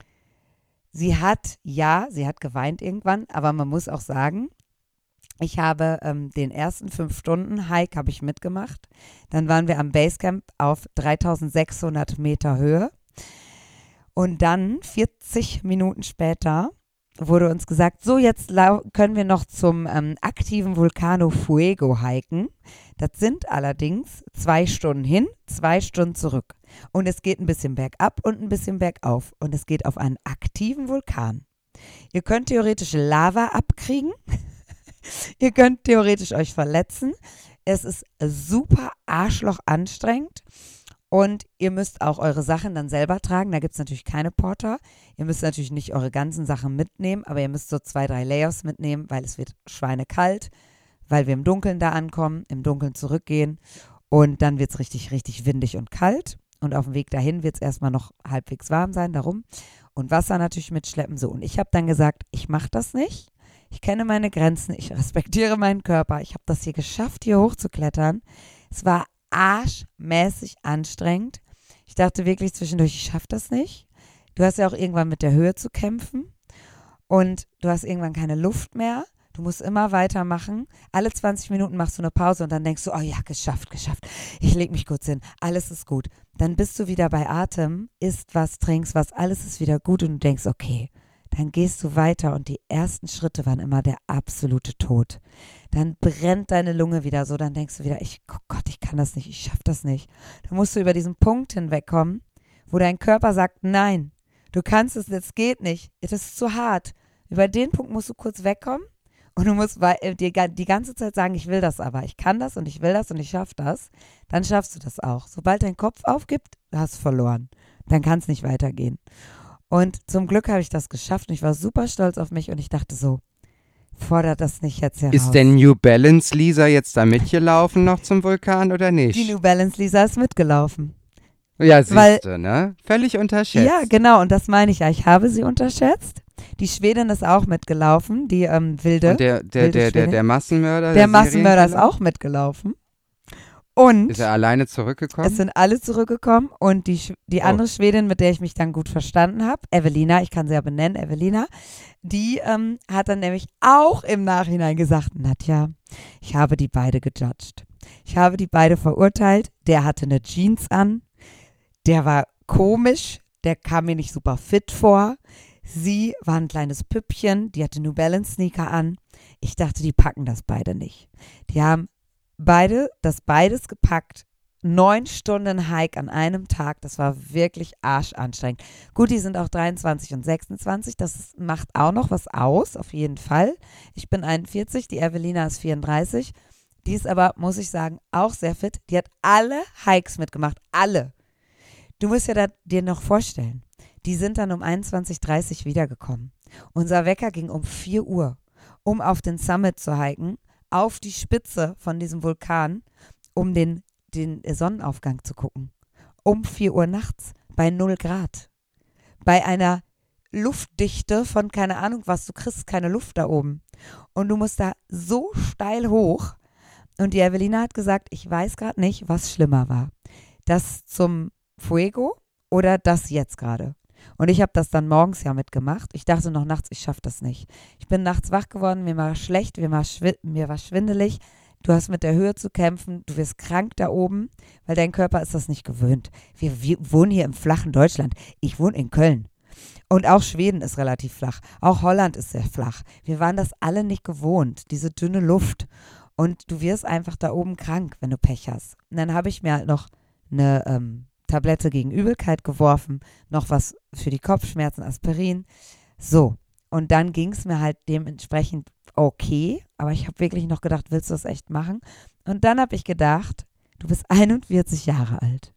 Sie hat, ja, sie hat geweint irgendwann, aber man muss auch sagen, ich habe ähm, den ersten fünf Stunden Hike habe ich mitgemacht. Dann waren wir am Basecamp auf dreitausendsechshundert Meter Höhe. Und dann, vierzig Minuten später, wurde uns gesagt, so jetzt lau- können wir noch zum ähm, aktiven Vulcano Fuego hiken. Das sind allerdings zwei Stunden hin, zwei Stunden zurück. Und es geht ein bisschen bergab und ein bisschen bergauf. Und es geht auf einen aktiven Vulkan. Ihr könnt theoretisch Lava abkriegen. Ihr könnt theoretisch euch verletzen. Es ist super arschloch anstrengend. Und ihr müsst auch eure Sachen dann selber tragen. Da gibt es natürlich keine Porter. Ihr müsst natürlich nicht eure ganzen Sachen mitnehmen, aber ihr müsst so zwei, drei Layers mitnehmen, weil es wird schweinekalt, weil wir im Dunkeln da ankommen, im Dunkeln zurückgehen und dann wird es richtig, richtig windig und kalt. Und auf dem Weg dahin wird es erstmal noch halbwegs warm sein, darum. Und Wasser natürlich mitschleppen. So. Und ich habe dann gesagt, ich mache das nicht. Ich kenne meine Grenzen, ich respektiere meinen Körper. Ich habe das hier geschafft, hier hochzuklettern. Es war arschmäßig anstrengend. Ich dachte wirklich zwischendurch, ich schaffe das nicht. Du hast ja auch irgendwann mit der Höhe zu kämpfen und du hast irgendwann keine Luft mehr. Du musst immer weitermachen. Alle zwanzig Minuten machst du eine Pause und dann denkst du, oh ja, geschafft, geschafft. Ich lege mich kurz hin, alles ist gut. Dann bist du wieder bei Atem, isst was, trinkst was, alles ist wieder gut und du denkst, okay, dann gehst du weiter und die ersten Schritte waren immer der absolute Tod. Dann brennt deine Lunge wieder so, dann denkst du wieder, ich, oh Gott, ich kann das nicht, ich schaffe das nicht. Dann musst du über diesen Punkt hinwegkommen, wo dein Körper sagt, nein, du kannst es, das geht nicht, es ist zu hart. Über den Punkt musst du kurz wegkommen und du musst dir die ganze Zeit sagen, ich will das aber, ich kann das und ich will das und ich schaffe das. Dann schaffst du das auch. Sobald dein Kopf aufgibt, hast du verloren. Dann kann es nicht weitergehen. Und zum Glück habe ich das geschafft und ich war super stolz auf mich und ich dachte so, fordert das nicht jetzt heraus. Ist denn New Balance Lisa jetzt da mitgelaufen noch zum Vulkan oder nicht? Die New Balance Lisa ist mitgelaufen. Ja, siehst du, ne? Völlig unterschätzt. Ja, genau, und das meine ich ja. Ich habe sie unterschätzt. Die Schwedin ist auch mitgelaufen, die ähm, wilde. Und der, der, wilde der, der, der Massenmörder? Der, der Massenmörder ist auch mitgelaufen. Und ist er alleine zurückgekommen? Es sind alle zurückgekommen und die, die Oh. andere Schwedin, mit der ich mich dann gut verstanden habe, Evelina, ich kann sie ja benennen, Evelina, die ähm, hat dann nämlich auch im Nachhinein gesagt, Nadja, ich habe die beide gejudged. Ich habe die beide verurteilt. Der hatte eine Jeans an, der war komisch, der kam mir nicht super fit vor. Sie war ein kleines Püppchen, die hatte New Balance Sneaker an. Ich dachte, die packen das beide nicht. Die haben beide, das beides gepackt. Neun Stunden Hike an einem Tag, das war wirklich arschanstrengend. Gut, die sind auch dreiundzwanzig und sechsundzwanzig, das macht auch noch was aus, auf jeden Fall. Ich bin einundvierzig, die Evelina ist vierunddreißig. Die ist aber, muss ich sagen, auch sehr fit. Die hat alle Hikes mitgemacht, alle. Du musst ja da, dir noch vorstellen, die sind dann um einundzwanzig Uhr dreißig wiedergekommen. Unser Wecker ging um vier Uhr, um auf den Summit zu hiken, auf die Spitze von diesem Vulkan, um den, den Sonnenaufgang zu gucken. Um vier Uhr nachts, bei null Grad. Bei einer Luftdichte von keine Ahnung was, du kriegst keine Luft da oben. Und du musst da so steil hoch. Und die Evelina hat gesagt, ich weiß gerade nicht, was schlimmer war. Das zum Fuego oder das jetzt gerade. Und ich habe das dann morgens ja mitgemacht. Ich dachte noch nachts, ich schaffe das nicht. Ich bin nachts wach geworden, mir war schlecht, mir war, schwi- mir war schwindelig. Du hast mit der Höhe zu kämpfen, du wirst krank da oben, weil dein Körper ist das nicht gewöhnt. Wir, wir wohnen hier im flachen Deutschland. Ich wohne in Köln. Und auch Schweden ist relativ flach. Auch Holland ist sehr flach. Wir waren das alle nicht gewohnt, diese dünne Luft. Und du wirst einfach da oben krank, wenn du Pech hast. Und dann habe ich mir halt noch eine ähm, Tablette gegen Übelkeit geworfen, noch was für die Kopfschmerzen, Aspirin. So, und dann ging es mir halt dementsprechend okay, aber ich habe wirklich noch gedacht, willst du das echt machen? Und dann habe ich gedacht, du bist einundvierzig Jahre alt.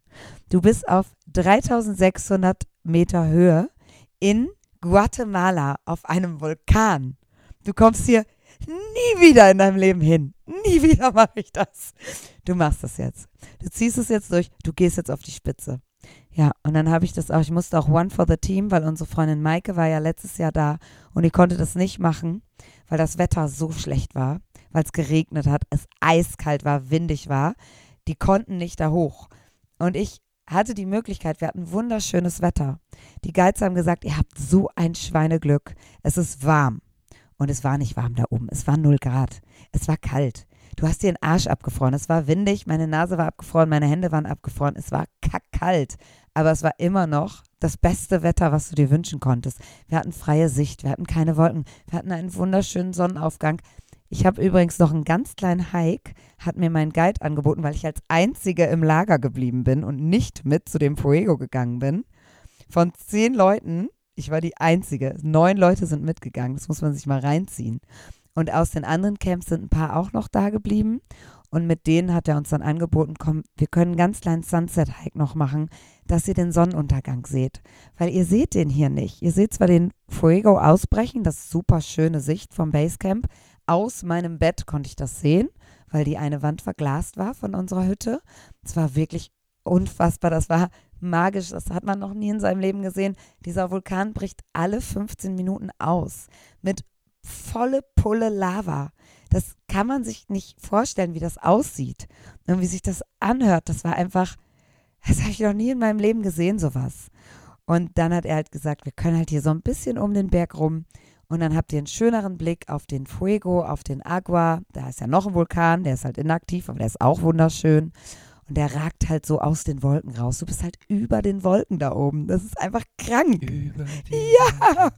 Du bist auf dreitausendsechshundert Meter Höhe in Guatemala auf einem Vulkan. Du kommst hier nie wieder in deinem Leben hin. Nie wieder mache ich das. Du machst das jetzt. Du ziehst es jetzt durch. Du gehst jetzt auf die Spitze. Ja, und dann habe ich das auch, ich musste auch One for the Team, weil unsere Freundin Maike war ja letztes Jahr da und die konnte das nicht machen, weil das Wetter so schlecht war, weil es geregnet hat, es eiskalt war, windig war. Die konnten nicht da hoch. Und ich hatte die Möglichkeit, wir hatten wunderschönes Wetter. Die Guides haben gesagt, ihr habt so ein Schweineglück. Es ist warm. Und es war nicht warm da oben. Es war null Grad. Es war kalt. Du hast dir den Arsch abgefroren. Es war windig, meine Nase war abgefroren, meine Hände waren abgefroren. Es war kackkalt. Aber es war immer noch das beste Wetter, was du dir wünschen konntest. Wir hatten freie Sicht, wir hatten keine Wolken, wir hatten einen wunderschönen Sonnenaufgang. Ich habe übrigens noch einen ganz kleinen Hike, hat mir mein Guide angeboten, weil ich als Einzige im Lager geblieben bin und nicht mit zu dem Fuego gegangen bin. Von zehn Leuten, ich war die Einzige, neun Leute sind mitgegangen, das muss man sich mal reinziehen. Und aus den anderen Camps sind ein paar auch noch da geblieben. Und mit denen hat er uns dann angeboten, komm, wir können einen ganz kleinen Sunset-Hike noch machen, dass ihr den Sonnenuntergang seht. Weil ihr seht den hier nicht. Ihr seht zwar den Fuego ausbrechen, das ist super schöne Sicht vom Basecamp. Aus meinem Bett konnte ich das sehen, weil die eine Wand verglast war von unserer Hütte. Es war wirklich unfassbar, das war magisch, das hat man noch nie in seinem Leben gesehen. Dieser Vulkan bricht alle fünfzehn Minuten aus mit volle Pulle Lava. Das kann man sich nicht vorstellen, wie das aussieht und wie sich das anhört. Das war einfach, das habe ich noch nie in meinem Leben gesehen, sowas. Und dann hat er halt gesagt, wir können halt hier so ein bisschen um den Berg rum und dann habt ihr einen schöneren Blick auf den Fuego, auf den Agua. Da ist ja noch ein Vulkan, der ist halt inaktiv, aber der ist auch wunderschön. Und der ragt halt so aus den Wolken raus. Du bist halt über den Wolken da oben. Das ist einfach krank. Über die Ja.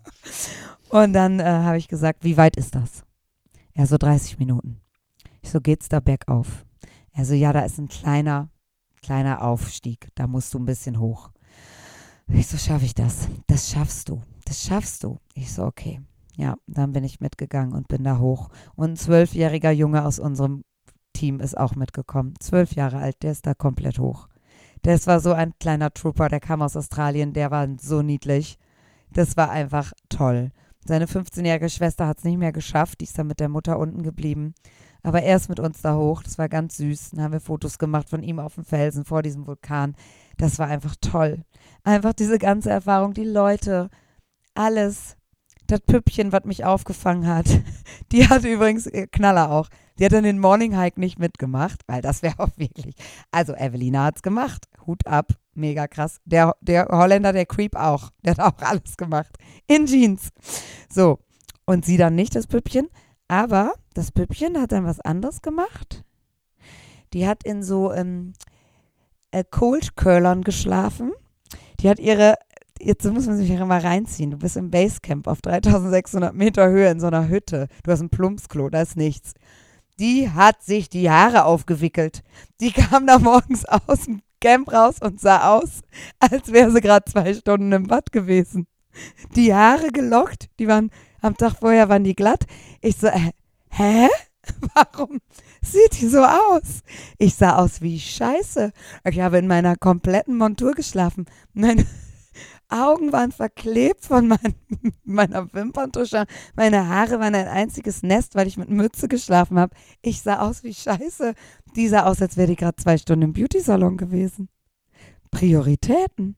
Und dann äh, habe ich gesagt, wie weit ist das? Er so dreißig Minuten. Ich so, geht's da bergauf? Er so, ja, da ist ein kleiner, kleiner Aufstieg. Da musst du ein bisschen hoch. Ich so, schaffe ich das? Das schaffst du. Das schaffst du. Ich so, okay. Ja, dann bin ich mitgegangen und bin da hoch. Und ein zwölfjähriger Junge aus unserem Team ist auch mitgekommen. Zwölf Jahre alt, der ist da komplett hoch. Das war so ein kleiner Trooper, der kam aus Australien, der war so niedlich. Das war einfach toll. Seine fünfzehnjährige Schwester hat es nicht mehr geschafft, die ist dann mit der Mutter unten geblieben. Aber er ist mit uns da hoch, das war ganz süß. Dann haben wir Fotos gemacht von ihm auf dem Felsen vor diesem Vulkan. Das war einfach toll. Einfach diese ganze Erfahrung, die Leute, alles. Das Püppchen, was mich aufgefangen hat, die hatte übrigens, äh, Knaller auch, die hat dann den Morning Hike nicht mitgemacht, weil das wäre auch wirklich, also Evelina hat's gemacht, Hut ab, mega krass. Der, der Holländer, der Creep auch, der hat auch alles gemacht, in Jeans. So, und sie dann nicht, das Püppchen, aber das Püppchen hat dann was anderes gemacht. Die hat in so ähm, äh, Cold Curlern geschlafen, die hat ihre, jetzt muss man sich mal reinziehen. Du bist im Basecamp auf dreitausendsechshundert Meter Höhe in so einer Hütte. Du hast ein Plumpsklo, da ist nichts. Die hat sich die Haare aufgewickelt. Die kam da morgens aus dem Camp raus und sah aus, als wäre sie gerade zwei Stunden im Bad gewesen. Die Haare gelockt, die waren, am Tag vorher waren die glatt. Ich so, äh, hä? Warum sieht die so aus? Ich sah aus wie Scheiße. Ich habe in meiner kompletten Montur geschlafen. Meine Augen waren verklebt von mein, meiner Wimperntusche. Meine Haare waren ein einziges Nest, weil ich mit Mütze geschlafen habe. Ich sah aus wie Scheiße. Die sah aus, als wäre die gerade zwei Stunden im Beauty-Salon gewesen. Prioritäten.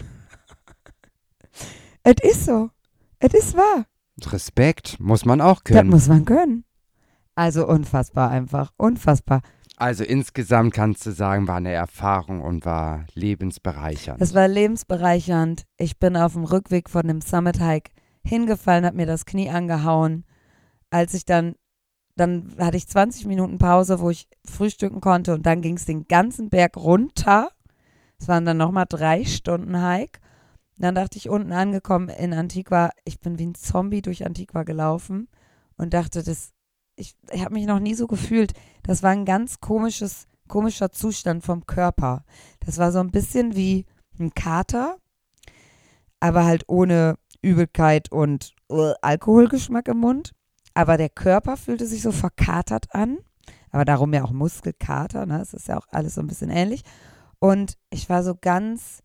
Es ist so. Es ist wahr. Respekt, muss man auch Das können. muss man können. Also unfassbar einfach. Unfassbar. Also insgesamt kannst du sagen, war eine Erfahrung und war lebensbereichernd. Es war lebensbereichernd. Ich bin auf dem Rückweg von dem Summit Hike hingefallen, habe mir das Knie angehauen. Als ich dann, dann hatte ich zwanzig Minuten Pause, wo ich frühstücken konnte und dann ging es den ganzen Berg runter. Es waren dann nochmal drei Stunden Hike. Dann dachte ich, unten angekommen in Antigua, ich bin wie ein Zombie durch Antigua gelaufen und dachte, das, ich, ich habe mich noch nie so gefühlt. Das war ein ganz komisches, komischer Zustand vom Körper. Das war so ein bisschen wie ein Kater, aber halt ohne Übelkeit und uh, Alkoholgeschmack im Mund. Aber der Körper fühlte sich so verkatert an. Aber darum ja auch Muskelkater, ne? Das ist ja auch alles so ein bisschen ähnlich. Und ich war so ganz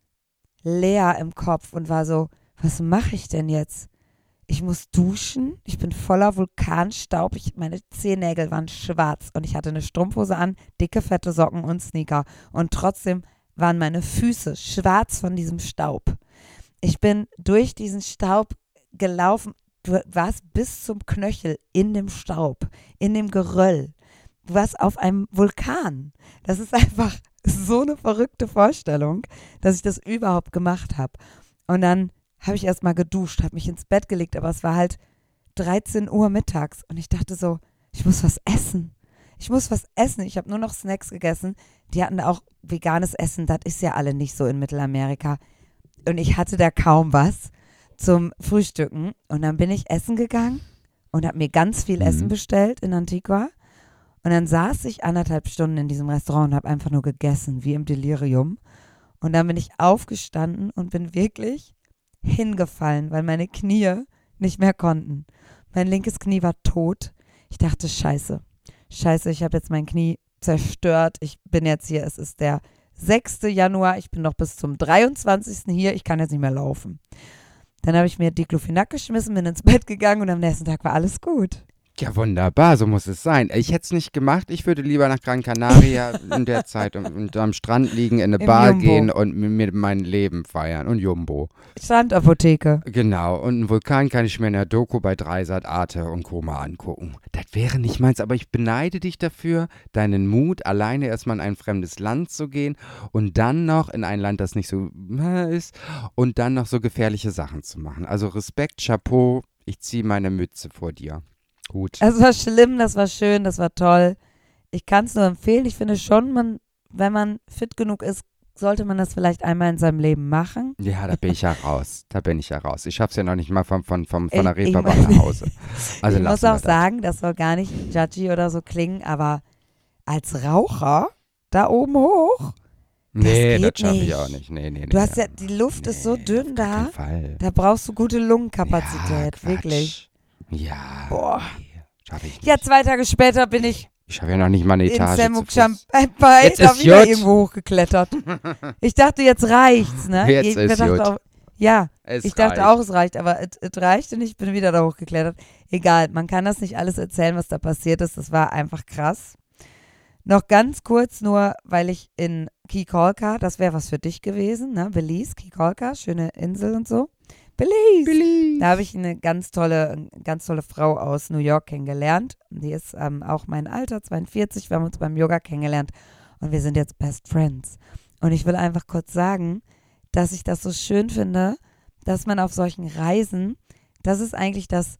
leer im Kopf und war so, was mache ich denn jetzt? Ich muss duschen, ich bin voller Vulkanstaub, ich, meine Zehennägel waren schwarz und ich hatte eine Strumpfhose an, dicke, fette Socken und Sneaker. Und trotzdem waren meine Füße schwarz von diesem Staub. Ich bin durch diesen Staub gelaufen, du warst bis zum Knöchel in dem Staub, in dem Geröll. Du warst auf einem Vulkan. Das ist einfach so eine verrückte Vorstellung, dass ich das überhaupt gemacht habe. Und dann habe ich erst mal geduscht, habe mich ins Bett gelegt, aber es war halt dreizehn Uhr mittags und ich dachte so, ich muss was essen. Ich muss was essen. Ich habe nur noch Snacks gegessen. Die hatten auch veganes Essen, das ist ja alle nicht so in Mittelamerika. Und ich hatte da kaum was zum Frühstücken. Und dann bin ich essen gegangen und habe mir ganz viel Mhm. Essen bestellt in Antigua. Und dann saß ich anderthalb Stunden in diesem Restaurant und habe einfach nur gegessen, wie im Delirium. Und dann bin ich aufgestanden und bin wirklich hingefallen, weil meine Knie nicht mehr konnten. Mein linkes Knie war tot. Ich dachte, scheiße, scheiße, ich habe jetzt mein Knie zerstört. Ich bin jetzt hier, es ist der sechster Januar, ich bin noch bis zum dreiundzwanzigsten hier, ich kann jetzt nicht mehr laufen. Dann habe ich mir Diclofenac geschmissen, bin ins Bett gegangen und am nächsten Tag war alles gut. Ja, wunderbar, so muss es sein. Ich hätte es nicht gemacht. Ich würde lieber nach Gran Canaria in der Zeit und, und am Strand liegen, in eine Im Bar Jumbo. gehen und mir mein Leben feiern. Und Jumbo. Strandapotheke. Genau. Und einen Vulkan kann ich mir in der Doku bei Dreisat, Arte und Koma angucken. Das wäre nicht meins, aber ich beneide dich dafür, deinen Mut, alleine erstmal in ein fremdes Land zu gehen und dann noch in ein Land, das nicht so äh, ist und dann noch so gefährliche Sachen zu machen. Also Respekt, Chapeau, ich ziehe meine Mütze vor dir. Gut. Es war schlimm, das war schön, das war toll. Ich kann es nur empfehlen. Ich finde schon, man, wenn man fit genug ist, sollte man das vielleicht einmal in seinem Leben machen. Ja, da bin ich ja raus. Da bin ich ja raus. Ich schaff's ja noch nicht mal von, von, von, von Ich- der ich Reeperbahn mein- nach Hause. Also ich muss lassen auch wir das. sagen, das soll gar nicht judgy oder so klingen, aber als Raucher da oben hoch, Nee, das geht schaffe ich nicht. auch nicht. Nee, nee, nee. du hast ja, die Luft ist so Nee, dünn auf da, keinen Fall. da brauchst du gute Lungenkapazität, Ja, Quatsch. wirklich. Ja. Boah. Nee, schaffe ich nicht. Ja, zwei Tage später bin ich Ich habe ja noch nicht mal eine in Etage zu Samuk Fuß. Champai Jetzt da ist wieder gut. irgendwo hochgeklettert. Ich dachte, jetzt reicht's, ne? Jetzt ich ist dachte gut. auch, ja, Es ich dachte reicht. auch, es reicht, aber es, es reichte nicht, ich bin wieder da hochgeklettert. Egal, man kann das nicht alles erzählen, was da passiert ist. Das war einfach krass. Noch ganz kurz nur, weil ich in Kikolka, das wäre was für dich gewesen, ne? Belize, Kikolka, schöne Insel und so. Belize. Billy. Da habe ich eine ganz tolle, eine ganz tolle Frau aus New York kennengelernt. Die ist ähm, auch mein Alter, zweiundvierzig. Wir haben uns beim Yoga kennengelernt und wir sind jetzt Best Friends. Und ich will einfach kurz sagen, dass ich das so schön finde, dass man auf solchen Reisen, das ist eigentlich das,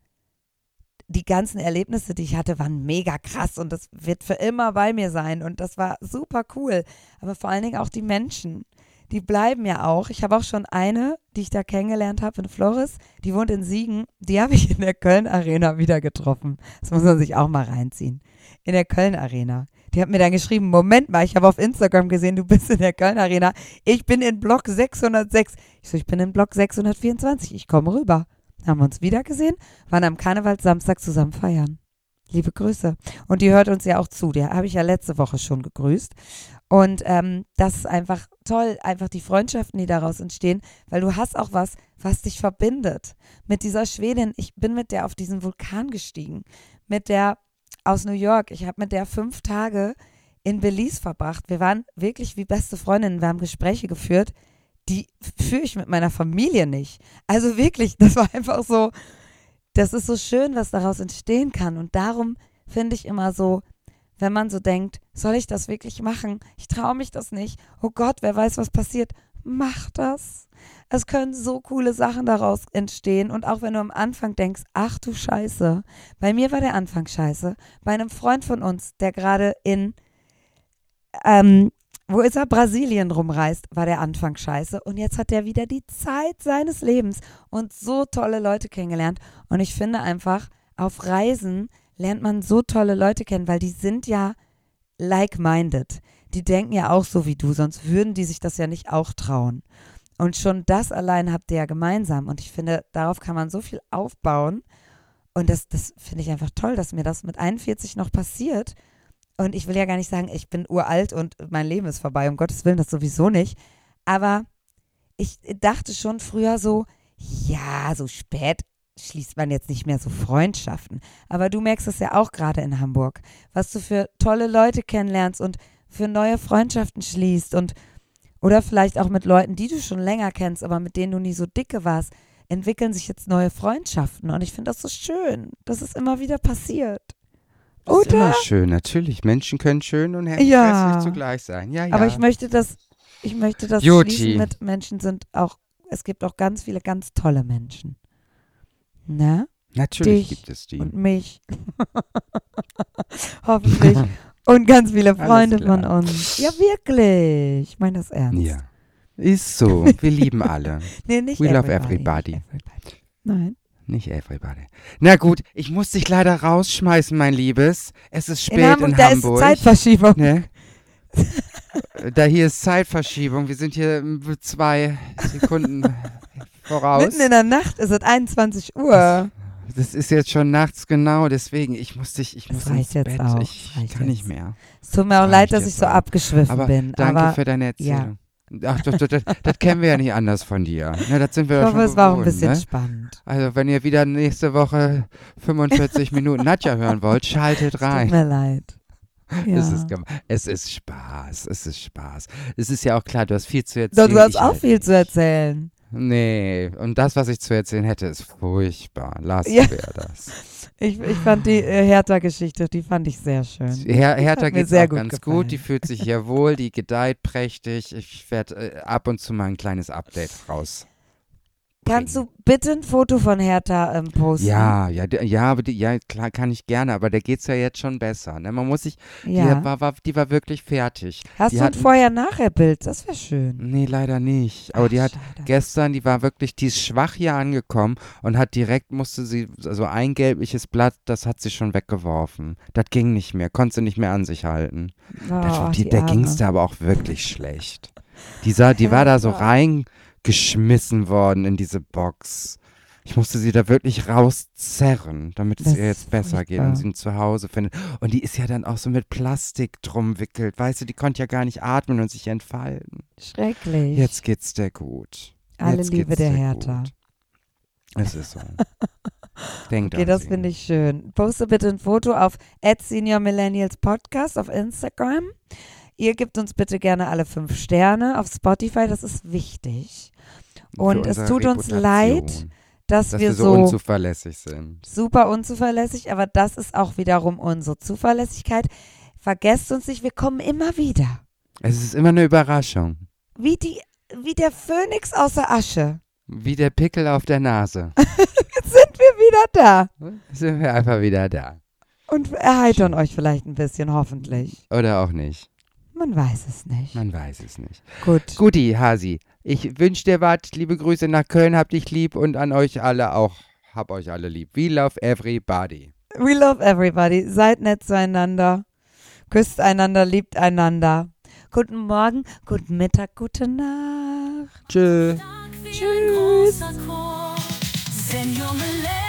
die ganzen Erlebnisse, die ich hatte, waren mega krass und das wird für immer bei mir sein und das war super cool. Aber vor allen Dingen auch die Menschen, die bleiben ja auch. Ich habe auch schon eine, die ich da kennengelernt habe in Flores, die wohnt in Siegen, die habe ich in der Köln-Arena wieder getroffen. Das muss man sich auch mal reinziehen. In der Köln-Arena. Die hat mir dann geschrieben, Moment mal, ich habe auf Instagram gesehen, du bist in der Köln-Arena. Ich bin in Block sechshundertsechs. Ich so, ich bin in Block sechshundertvierundzwanzig. Ich komme rüber. Haben wir uns wieder gesehen, waren am Karnevalssamstag zusammen feiern. Liebe Grüße. Und die hört uns ja auch zu. Die habe ich ja letzte Woche schon gegrüßt. Und ähm, das ist einfach toll, einfach die Freundschaften, die daraus entstehen, weil du hast auch was, was dich verbindet. Mit dieser Schwedin, ich bin mit der auf diesen Vulkan gestiegen. Mit der aus New York. Ich habe mit der fünf Tage in Belize verbracht. Wir waren wirklich wie beste Freundinnen. Wir haben Gespräche geführt, die führe ich mit meiner Familie nicht. Also wirklich, das war einfach so, das ist so schön, was daraus entstehen kann. Und darum finde ich immer so, wenn man so denkt, soll ich das wirklich machen? Ich traue mich das nicht. Oh Gott, wer weiß, was passiert. Mach das. Es können so coole Sachen daraus entstehen. Und auch wenn du am Anfang denkst, ach du Scheiße. Bei mir war der Anfang scheiße. Bei einem Freund von uns, der gerade in, ähm, wo ist er? Brasilien rumreist, war der Anfang scheiße. Und jetzt hat er wieder die Zeit seines Lebens und so tolle Leute kennengelernt. Und ich finde einfach, auf Reisen lernt man so tolle Leute kennen, weil die sind ja like-minded. Die denken ja auch so wie du, sonst würden die sich das ja nicht auch trauen. Und schon das allein habt ihr ja gemeinsam. Und ich finde, darauf kann man so viel aufbauen. Und das, das finde ich einfach toll, dass mir das mit einundvierzig noch passiert. Und ich will ja gar nicht sagen, ich bin uralt und mein Leben ist vorbei, um Gottes Willen, das sowieso nicht. Aber ich dachte schon früher so, ja, so spät schließt man jetzt nicht mehr so Freundschaften. Aber du merkst es ja auch gerade in Hamburg, was du für tolle Leute kennenlernst und für neue Freundschaften schließt und oder vielleicht auch mit Leuten, die du schon länger kennst, aber mit denen du nie so dicke warst, entwickeln sich jetzt neue Freundschaften. Und ich finde das so schön, dass es immer wieder passiert. Das ist Oder? immer schön, natürlich. Menschen können schön und hässlich Ja. zugleich sein. Ja, ja. Aber ich möchte das, ich möchte das Juti. schließen mit Menschen sind auch, es gibt auch ganz viele ganz tolle Menschen. Ne? Natürlich dich gibt es die. Und mich. Hoffentlich. Und ganz viele Alles Freunde klar. von uns. Ja, wirklich. Ich meine das ernst. Ja. Ist so. Wir lieben alle. Nee, nicht We love everybody. everybody. Nicht everybody. Nein. Nicht everybody. Na gut, ich muss dich leider rausschmeißen, mein Liebes. Es ist spät In Hamburg, in da Hamburg. ist Zeitverschiebung. Ne? Da hier ist Zeitverschiebung. Wir sind hier m- zwei Sekunden voraus. Mitten in der Nacht ist es einundzwanzig Uhr. Das ist jetzt schon nachts genau, deswegen ich muss dich, ich Es muss reicht ins jetzt Bett. auch, Ich es reicht kann nicht jetzt. mehr. Es tut mir auch Das leid, reicht dass jetzt ich so auch. abgeschwiffen Aber bin. danke aber für deine Erzählung. Ach, das, das, das, das kennen wir ja nicht anders von dir. Ne, das sind wir ich ja hoffe, schon es war auch ein gewohnt, bisschen ne? spannend. Also wenn ihr wieder nächste Woche fünfundvierzig Minuten Nadja hören wollt, schaltet Tut rein. mir leid. Ja. Es, ist, gem- es ist Spaß, es ist Spaß. Es ist ja auch klar, du hast viel zu Doch, erzählen. du hast ich auch halt viel nicht. zu erzählen. Nee, und das, was ich zu erzählen hätte, ist furchtbar. Lass Ja. wäre das. Ich, ich fand die äh, Hertha-Geschichte, die fand ich sehr schön. Her Die Hertha hat mir geht sehr auch gut ganz gefallen. gut, die fühlt sich hier wohl, die gedeiht prächtig. Ich werde äh, ab und zu mal ein kleines Update raus. Kannst du bitte ein Foto von Hertha ähm, posten? Ja, ja, d- ja, aber die, ja, klar kann ich gerne, aber der geht's ja jetzt schon besser. Ne? Man muss sich, Ja. die war, war, die war wirklich fertig. Hast die du ein hatten- Vorher-Nachher-Bild? Das wäre schön. Nee, leider nicht. Aber Ach, die hat schade. gestern, die war wirklich, die ist schwach hier angekommen und hat direkt, musste sie, also ein gelbliches Blatt, das hat sie schon weggeworfen. Das ging nicht mehr, konnte sie nicht mehr an sich halten. Oh, Das, die, die der Arme. ging's da aber auch wirklich schlecht. Die, sah, die war da so Hertha. reingeschmissen worden in diese Box. Ich musste sie da wirklich rauszerren, damit es Das ihr jetzt ist besser geht furchtbar. und sie ein Zuhause findet. Und die ist ja dann auch so mit Plastik drum wickelt. Weißt du, die konnte ja gar nicht atmen und sich entfalten. Schrecklich. Jetzt geht's dir gut. Alle Jetzt Liebe geht's der dir Hertha. gut. Es ist so. Denkt Okay, an das sie. finde ich schön. Poste bitte ein Foto auf at senior millennials podcast auf Instagram. Ihr gebt uns bitte gerne alle fünf Sterne auf Spotify, das ist wichtig. Für Und es unsere tut uns Reputation, leid, dass, dass wir wir so so unzuverlässig sind. super unzuverlässig, aber das ist auch wiederum unsere Zuverlässigkeit. Vergesst uns nicht, wir kommen immer wieder. Es ist immer eine Überraschung. Wie, die, wie der Phönix aus der Asche. Wie der Pickel auf der Nase. Jetzt sind wir wieder da Sind wir einfach wieder da. und erheitern euch vielleicht ein bisschen, hoffentlich. Oder auch nicht. Man weiß es nicht. Man weiß es nicht. Gut. Guti, Hasi. Ich wünsche dir was. Liebe Grüße nach Köln. Hab dich lieb. Und an euch alle auch. Hab euch alle lieb. We love everybody. We love everybody. Seid nett zueinander. Küsst einander, liebt einander. Guten Morgen, guten Mittag, gute Nacht. Tschö. Tschüss. Senior Millennials.